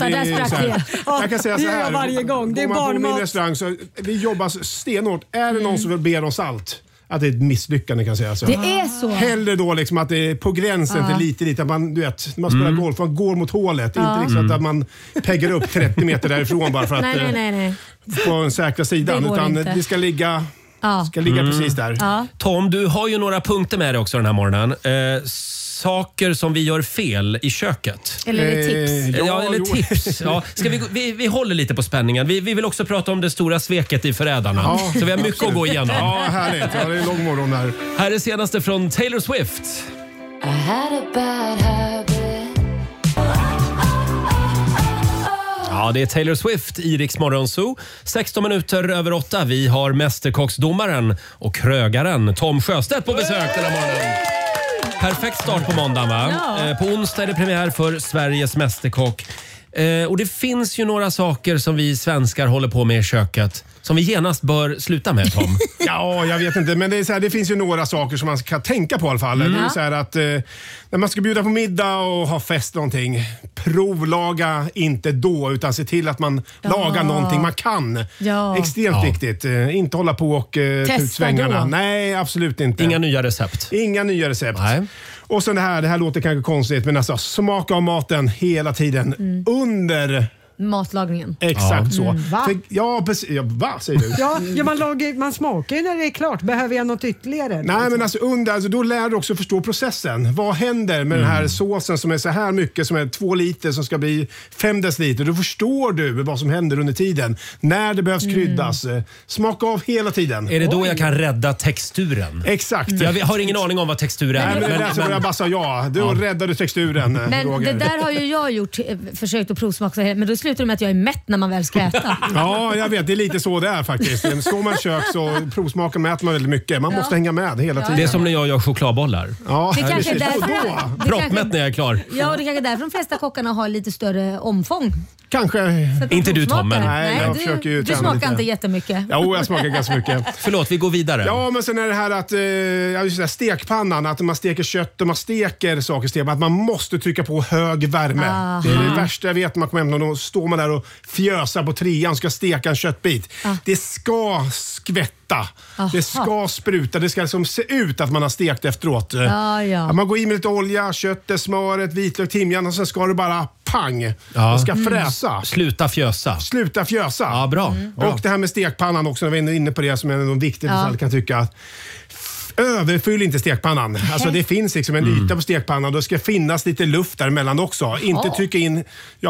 jag kan säga så här. Varje gång. Det är barnmat. På min restaurang så vi jobbar stenhårt. Är det någon som vill be om salt? Att det är ett misslyckande kan jag säga. Så. Det är så. Hellre då liksom att det är på gränsen till lite att man, du vet, man spelar golf, man går mot hålet. Inte liksom att man peggar upp 30 meter därifrån bara för att nej. på den säkra sidan. Utan det ska ligga precis där. Tom, du har ju några punkter med dig också den här morgonen. Saker som vi gör fel i köket. Eller tips. Eller tips. Ja. Ska vi håller lite på spänningen. Vi vill också prata om det stora sveket i Förrädarna. Så vi har mycket att gå igenom. Ja, härligt. Ja, det är en lång morgon här. Här är senaste från Taylor Swift. I had a bad habit. Ja, det är Taylor Swift i Rix Morgon Zoo. 16 minuter över 8. Vi har mästerkocksdomaren och krögaren Tom Sjöstedt på besök den här morgonen. Perfekt start på måndagen, va? Ja. På onsdag är det premiär för Sveriges Mästerkock. Och det finns ju några saker som vi svenskar håller på med i köket som vi genast bör sluta med, Tom. Ja, jag vet inte. Men det är så här, det finns ju några saker som man kan tänka på i alla fall. Det är så här att när man ska bjuda på middag och ha fest någonting, provlaga inte då, utan se till att man lagar någonting man kan. Ja. Extremt viktigt. Inte hålla på och ta ut svängarna. Då. Nej, absolut inte. Inga nya recept. Inga nya recept. Nej. Och sen det här låter kanske konstigt, men alltså smaka av maten hela tiden under matlagningen. Exakt så. Va? Precis. Va, säger du? Man smakar ju när det är klart. Behöver jag något ytterligare? Nej, men alltså då lär du också förstå processen. Vad händer med den här såsen som är så här mycket, som är 2 liter som ska bli 5 deciliter. Då förstår du vad som händer under tiden. När det behövs kryddas. Smaka av hela tiden. Är det då jag kan rädda texturen? Exakt. Jag har ingen aning om vad textur är. Nej, men det där jag bara sa då räddar du texturen, men Roger. Det där har ju jag gjort, försökt att provsmaka, men då slutar det med att jag är mätt när man väl ska äta. Ja, jag vet. Det är lite så det är faktiskt. Står man i kök så provsmakar man, äter man väldigt mycket. Man måste hänga med hela tiden. Det är som när jag gör chokladbollar. Ja, det kanske är därför. Proppmätt när jag är klar. Ja, det kanske är därför de flesta kockarna har lite större omfång. Kanske. Inte du, Tom, men. Nej, jag försöker ju du smakar lite. Inte jättemycket. Jo, jag smakar ganska mycket. Förlåt, vi går vidare. Ja, men sen är det här att stekpannan, att man steker kött och man steker saker, att man måste trycka på hög värme. Aha. Det är det värsta jag vet. Man kommer hem och då står man där och fjösar på trean och ska steka en köttbit. Det ska skvätta. Det ska spruta. Det ska liksom se ut att man har stekt efteråt. Man går in med lite olja, köttet, smöret, vitlök, timjan och så ska det bara pang. Det ska fräsa. Sluta fjösa. Ja, bra. Och det här med stekpannan också, när vi är inne på det som är en viktig detalj, kan tycka. Överfyll inte stekpannan. Alltså det finns liksom en yta på stekpannan. Då ska finnas lite luft däremellan också. Inte trycka in...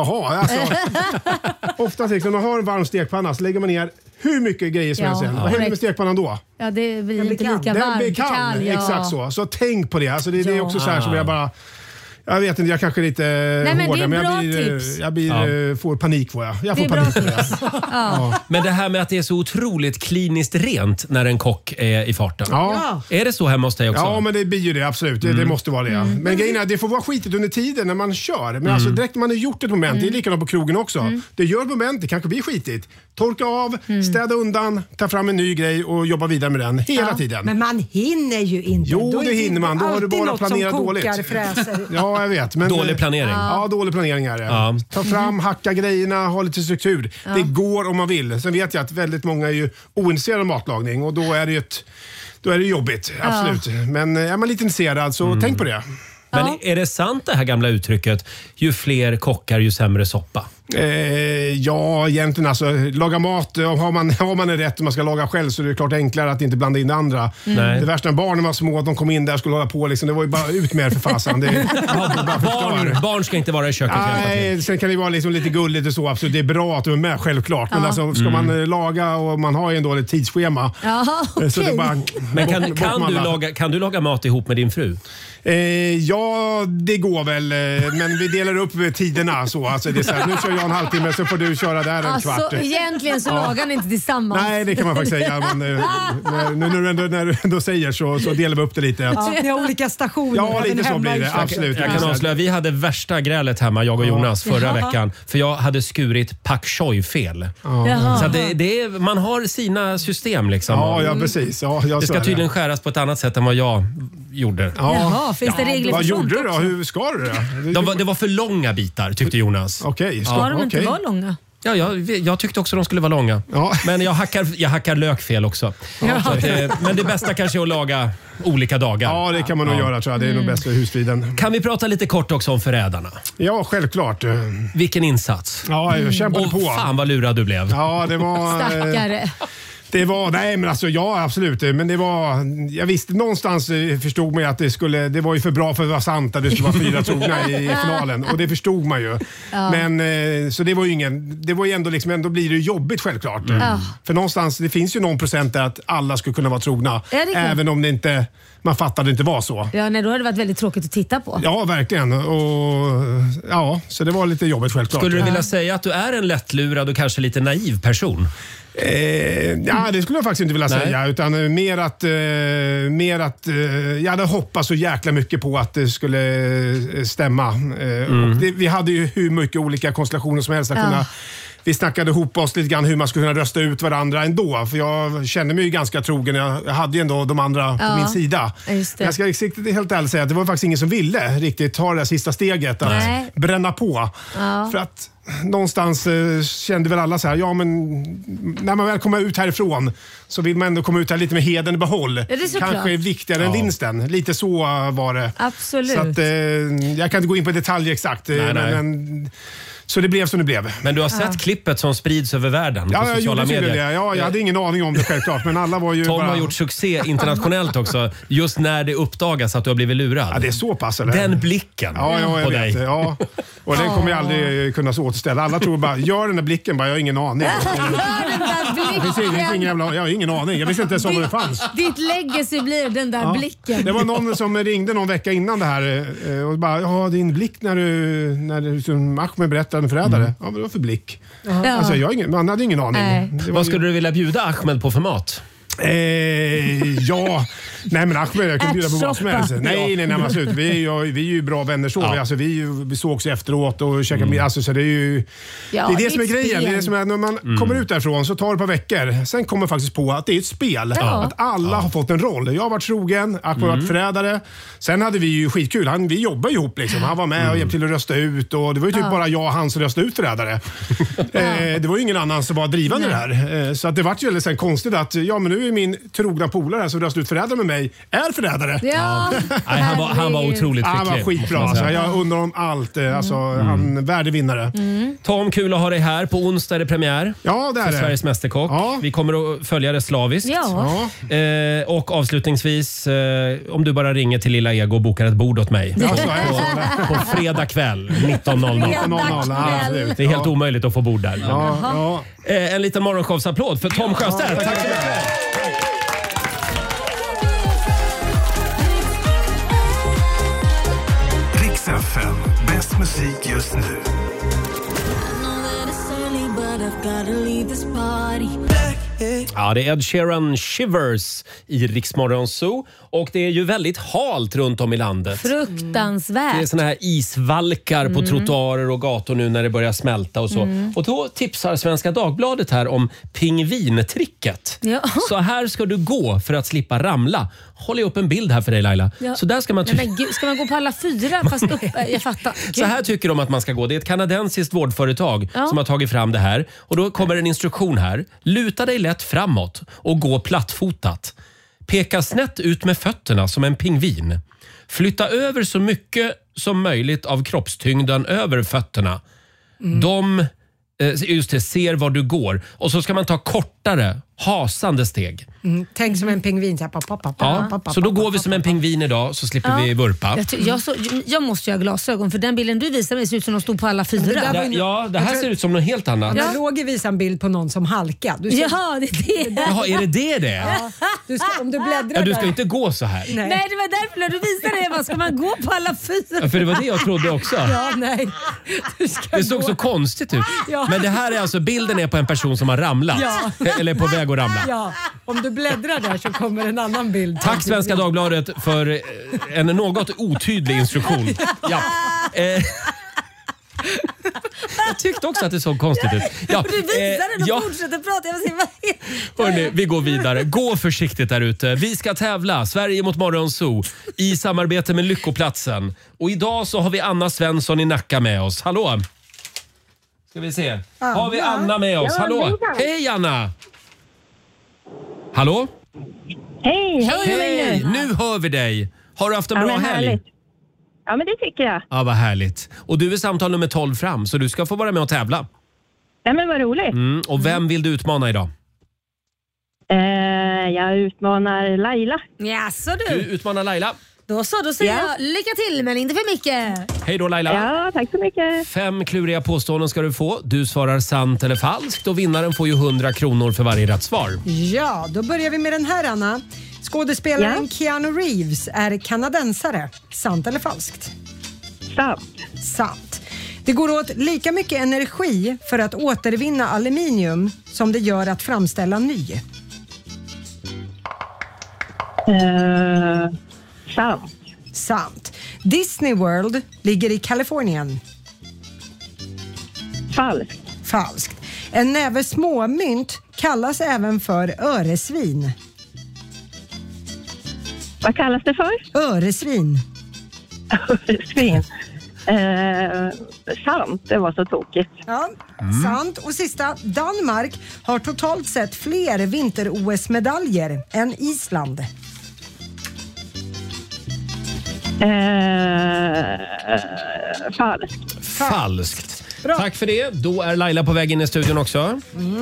Ofta liksom, när man har en varm stekpanna så lägger man ner hur mycket grejer som helst. Vad händer med stekpannan då? Ja, det blir inte lika varmt. Den blir kall. Exakt så. Så tänk på det. Alltså det är också så här som jag bara... Jag vet inte, jag kanske är lite hårdare, men får panik får jag. Jag får panik ja. Men det här med att det är så otroligt kliniskt rent när en kock är i farten. Ja. Är det så hemma hos dig också? Ja, men det blir ju det, absolut. Det måste vara det. Men grejen är, det får vara skitigt under tiden när man kör. Men alltså direkt när man har gjort ett moment, det är likadant på krogen också. Det gör ett moment, det kanske blir skitigt. Torka av, städa undan, ta fram en ny grej och jobba vidare med den hela tiden. Men man hinner ju inte. Jo, det hinner man. Då har du bara planerat dåligt. Ja, jag vet. Men, dålig planering. Ja, dålig planering är det. Ja. Ta fram, hacka grejerna, ha lite struktur. Ja. Det går om man vill. Sen vet jag att väldigt många är ju ointresserade av matlagning och då är det jobbigt. Absolut. Men är man lite intresserad så tänk på det. Men är det sant det här gamla uttrycket, ju fler kockar ju sämre soppa? Ja, egentligen alltså, laga mat, har man en rätt och man ska laga själv så är det klart enklare att inte blanda in det andra. Det värsta när barnen var små, att de kom in där och skulle hålla på liksom, det var ju bara ut med för fasen. Barn ska inte vara i köket. Nej, sen kan det vara liksom lite gulligt och så, absolut. Det är bra att de är med, självklart. Men alltså, ska man laga och man har ju ändå ett tidsschema. Så det bara, men kan du laga mat ihop med din fru? Ja, det går väl. Men vi delar upp tiderna så. Alltså, det är så här, nu kör jag en halvtimme så får du köra där en kvart. Alltså egentligen så lagar ni inte tillsammans. Nej, det kan man faktiskt säga. Men, när du ändå säger så delar vi upp det lite. Ni har olika stationer. Ja, lite så blir det. Absolut. Jag kan avslöja, vi hade värsta grälet hemma, jag och Jonas, förra veckan. För jag hade skurit pak choi fel. Så man har sina system liksom. Ja, precis. Det ska tydligen skäras på ett annat sätt än vad jag gjorde. Jaha, finns det regler vad för gjorde sånt du då? också? Hur skar du det? Det var för långa bitar tyckte Jonas. Okej. Ska de inte vara långa? Ja, jag tyckte också de skulle vara långa. Ja. Men jag hackar lök fel också. Så att, men det bästa kanske är att laga olika dagar. Ja, det kan man nog göra tror jag. Det är nog bäst för husfriden. Kan vi prata lite kort också om Förrädarna? Ja, självklart. Vilken insats. Ja, jag kämpade på. Fan vad lurad du blev. Ja, det var... Stackare. Det var, nej men alltså ja absolut, men det var, jag visste någonstans, förstod man ju att det var ju för bra för att vara sant att det skulle vara 4 trogna i finalen och det förstod man ju. Men så det var ju det var ju ändå liksom, ändå blir det jobbigt självklart. För någonstans, det finns ju någon procent där att alla skulle kunna vara trogna, även om det inte, man fattade inte var så. Ja, nej, då hade det varit väldigt tråkigt att titta på. Ja, verkligen. Och ja, så det var lite jobbigt självklart. Skulle du vilja säga att du är en lättlurad och kanske lite naiv person? Ja, det skulle jag faktiskt inte vilja säga, utan mer att jag hade hoppats så jäkla mycket på att det skulle stämma. Och vi hade ju hur mycket olika konstellationer som helst att kunna. Vi snackade ihop oss lite grann hur man skulle kunna rösta ut varandra ändå. För jag kände mig ju ganska trogen. Jag hade ju ändå de andra på min sida. Jag ska helt ärligt säga att det var faktiskt ingen som ville riktigt ta det här sista steget att bränna på. För att någonstans kände väl alla så här, ja men när man väl kommer ut härifrån så vill man ändå komma ut här lite med heden i behåll. Kanske är viktigare än vinsten. Lite så var det. Absolut. Så att, jag kan inte gå in på detaljer exakt. Men så det blev som det blev. Men du har sett klippet som sprids över världen på sociala medier? Det. Ja, jag hade ingen aning om det självklart. Men alla var ju Tom har gjort succé internationellt också. Just när det uppdagas att du har blivit lurad. Ja, det är så pass eller? Den blicken på dig. Ja. Och den kommer jag aldrig kunna så återställa. Alla tror bara, gör den där blicken bara, jag har ingen aning. Jag har ingen aning. Jag visste inte ens om det fanns. Ditt legacy blir den där blicken. Det var någon som ringde någon vecka innan det här och bara, ja din blick när du som Ahmed berättade en förrädare. Ja, men det var för blick. Alltså, man hade ingen aning. Vad skulle du vilja bjuda Ahmed på för mat? Ja, nej men Ahmed, jag kan bjuda på vad som helst. Nej, men slut. Vi är ju bra vänner så. Alltså, vi sågs efteråt och käkade alltså, så det är ju det är det som är grejen. Det är som är, när man kommer ut därifrån så tar det ett par veckor. Sen kommer man faktiskt på att det är ett spel. Att alla har fått en roll. Jag har varit trogen, Ahmed har varit förrädare. Sen hade vi ju skitkul. Vi jobbade ihop liksom. Han var med och hjälpte till att rösta ut och det var ju typ bara jag och han som röstade ut förrädare. Det var ju ingen annan som var drivande där. Så att det var ju väldigt sen konstigt att men nu är min trogna polare här som röstade ut förrädare med mig är förrädare. Nej, han var otroligt skicklig. Han var skitbra. Alltså. Jag undrar om allt. Alltså, han är värdig vinnare. Tom, kul att ha dig här. På onsdag är det premiär. Ja, det är det. Sveriges Mästerkock. Vi kommer att följa det slaviskt. Och avslutningsvis, om du bara ringer till Lilla Ego och bokar ett bord åt mig. På fredag kväll 19.00. Det är helt omöjligt att få bord där. En liten morgonshowsapplåd för Tom Sjöstedt. Tack så mycket. Riks FM musik just nu. Ja, det är Ed Sheeran Shivers i Rix Morgon Zoo. Och det är ju väldigt halt runt om i landet. Fruktansvärt. Det är såna här isvalkar på trottoarer och gator nu när det börjar smälta och så. Och då tipsar Svenska Dagbladet här om pingvintricket. Ja. Så här ska du gå för att slippa ramla. Håller jag upp en bild här för dig, Laila. Ja. Så där ska man men gud, ska man gå på alla fyra fast upp? Jag fattar. Så här tycker de att man ska gå. Det är ett kanadensiskt vårdföretag som har tagit fram det här. Och då kommer en instruktion här. Luta dig lätt framåt och gå plattfotat. Peka snett ut med fötterna som en pingvin. Flytta över så mycket som möjligt av kroppstyngden över fötterna. De ser var du går. Och så ska man ta kortare, hasande steg. Tänk som en pingvin. Så då går vi som en pingvin idag så slipper vi vurpa. Jag måste ju ha glasögon för den bilden du visar mig ser ut som de stod på alla fyra. Det här ser ut som något helt annat. Ja. Roger visar en bild på någon som halkar. Jaha, det är det. Jaha, är det? Ja. Om du bläddrar du ska inte gå så här. Nej, det var därför när du visade det. Vad ska man gå på alla fyra? Ja, för det var det jag trodde också. Ja, nej. Det såg så konstigt ut. Ja. Men det här är alltså, bilden är på en person som har ramlat. Ja. Eller på väg att ramla. Ja, om du bläddrar där så kommer en annan bild. Tack Svenska Dagbladet för en något otydlig instruktion. Ja. Jag tyckte också att det såg konstigt ut. Ja, du visar den och fortsätter prata. Jag ser hörrni, vi går vidare. Gå försiktigt där ute. Vi ska tävla Sverige mot Morgonzoo i samarbete med Lyckoplatsen. Och idag så har vi Anna Svensson i Nacka med oss. Hallå! Ska vi se. Har vi Anna med oss? Hallå! Hej Anna! Hallå? Hej! Nu hör vi dig. Har du haft en bra helg? Härligt. Ja, men det tycker jag. Ja, vad härligt. Och du är samtal nummer 12 fram, så du ska få vara med och tävla. Ja, men vad roligt. Och vem vill du utmana idag? Jag utmanar Laila. Jaså Du utmanar Laila. Då säger jag lycka till men inte för mycket. Hej då Laila. Ja, tack så mycket. 5 kluriga påståenden ska du få. Du svarar sant eller falskt och vinnaren får ju 100 kronor för varje rätt svar. Ja, då börjar vi med den här Anna. Skådespelaren Keanu Reeves är kanadensare. Sant eller falskt? Sant. Det går åt lika mycket energi för att återvinna aluminium som det gör att framställa ny. Sant. Disney World ligger i Kalifornien. Falskt. En näve småmynt kallas även för öresvin. Vad kallas det för? Öresvin. Sant, det var så tokigt. Ja, sant. Och sista, Danmark har totalt sett fler vinter-OS-medaljer än Island. Falskt. Bra. Tack för det. Då är Laila på väg in i studion också.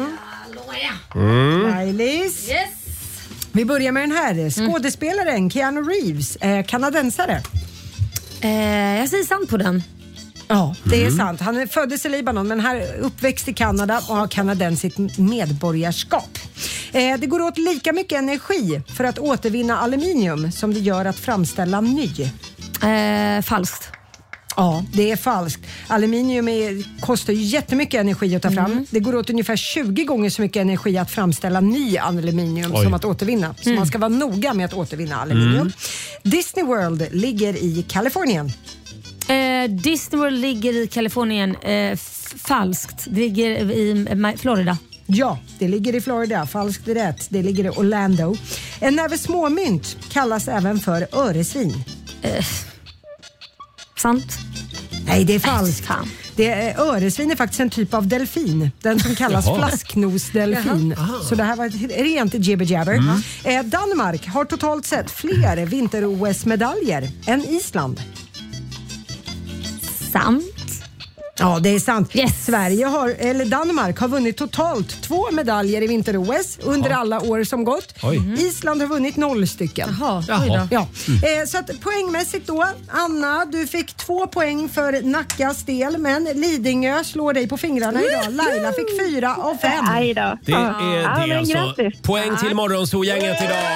Lailis. Yes. Vi börjar med den här. Skådespelaren Keanu Reeves är kanadensare. Jag säger sant på den. Ja, det är sant. Han föddes i Libanon men här uppväxt i Kanada och har kanadensiskt medborgarskap. Det går åt lika mycket energi för att återvinna aluminium som det gör att framställa ny. Falskt. Ja, det är falskt. Aluminium kostar ju jättemycket energi att ta fram. Det går åt ungefär 20 gånger så mycket energi att framställa ny aluminium som att återvinna. Så man ska vara noga med att återvinna aluminium. Disney World ligger i Kalifornien. Disney World ligger i Kalifornien. Falskt. Det ligger i Florida. Ja, det ligger i Florida. Falskt rätt. Det ligger i Orlando. En näve småmynt kallas även för öresvin. Sant. Nej, det är falskt. Öresvin är faktiskt en typ av delfin. Den som kallas flasknosdelfin. Så det här var ett rent jibber-jabber. Danmark har totalt sett fler vinter-OS-medaljer än Island. Sant. Ja, det är sant. Yes. Danmark har vunnit totalt 2 medaljer i vinter-OS under alla år som gått. Island har vunnit 0 stycken. Jaha. Ja. Så att poängmässigt då, Anna, du fick 2 poäng för Nackas del, men Lidingö slår dig på fingrarna idag. Laila fick 4 av 5. Det är det alltså. Poäng till Morgonzoo-gänget idag.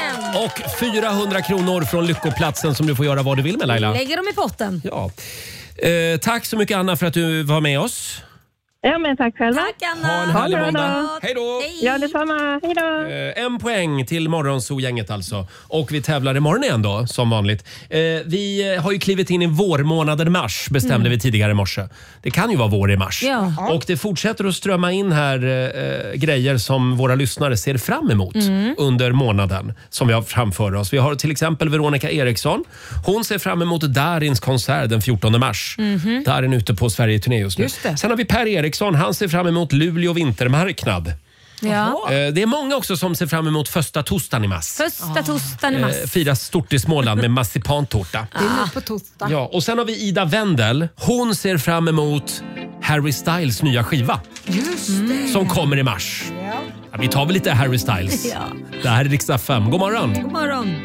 Och 400 kronor från Lyckoplatsen som du får göra vad du vill med, Laila. Lägger dem i potten. Ja. Tack så mycket Anna för att du var med oss. Ja, men tack själva. Tack Anna. Ha en härlig måndag. Hej då. Ja, detsamma. Hej då. En poäng till Morgonzoo-gänget alltså. Och vi tävlar imorgon igen då, som vanligt. Vi har ju klivit in i vårmånaden mars, bestämde vi tidigare i morse. Det kan ju vara vår i mars. Ja. Och det fortsätter att strömma in här grejer som våra lyssnare ser fram emot under månaden som vi har framför oss. Vi har till exempel Veronica Eriksson. Hon ser fram emot Darins konsert den 14 mars. Darin ute på Sverige-turné just nu. Just det. Sen har vi Per Eriksson. Han ser fram emot Luleå vintermarknad. Ja. Det är många också som ser fram emot första torsdagen i mars. Första torsdagen i mars. Firas stort i Småland med marsipantårta. Det är nu på torsdag. Ja, och sen har vi Ida Wendel. Hon ser fram emot Harry Styles nya skiva. Just det. Som kommer i mars. Ja, vi tar väl lite Harry Styles. Ja. Det här är Riksdag 5. God morgon. God morgon.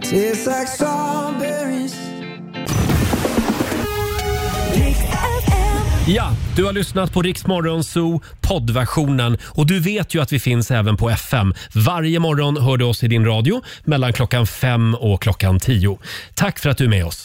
Ja, du har lyssnat på Rix Morgonzoo poddversionen och du vet ju att vi finns även på FM. Varje morgon hör du oss i din radio mellan klockan 5 och klockan 10. Tack för att du är med oss.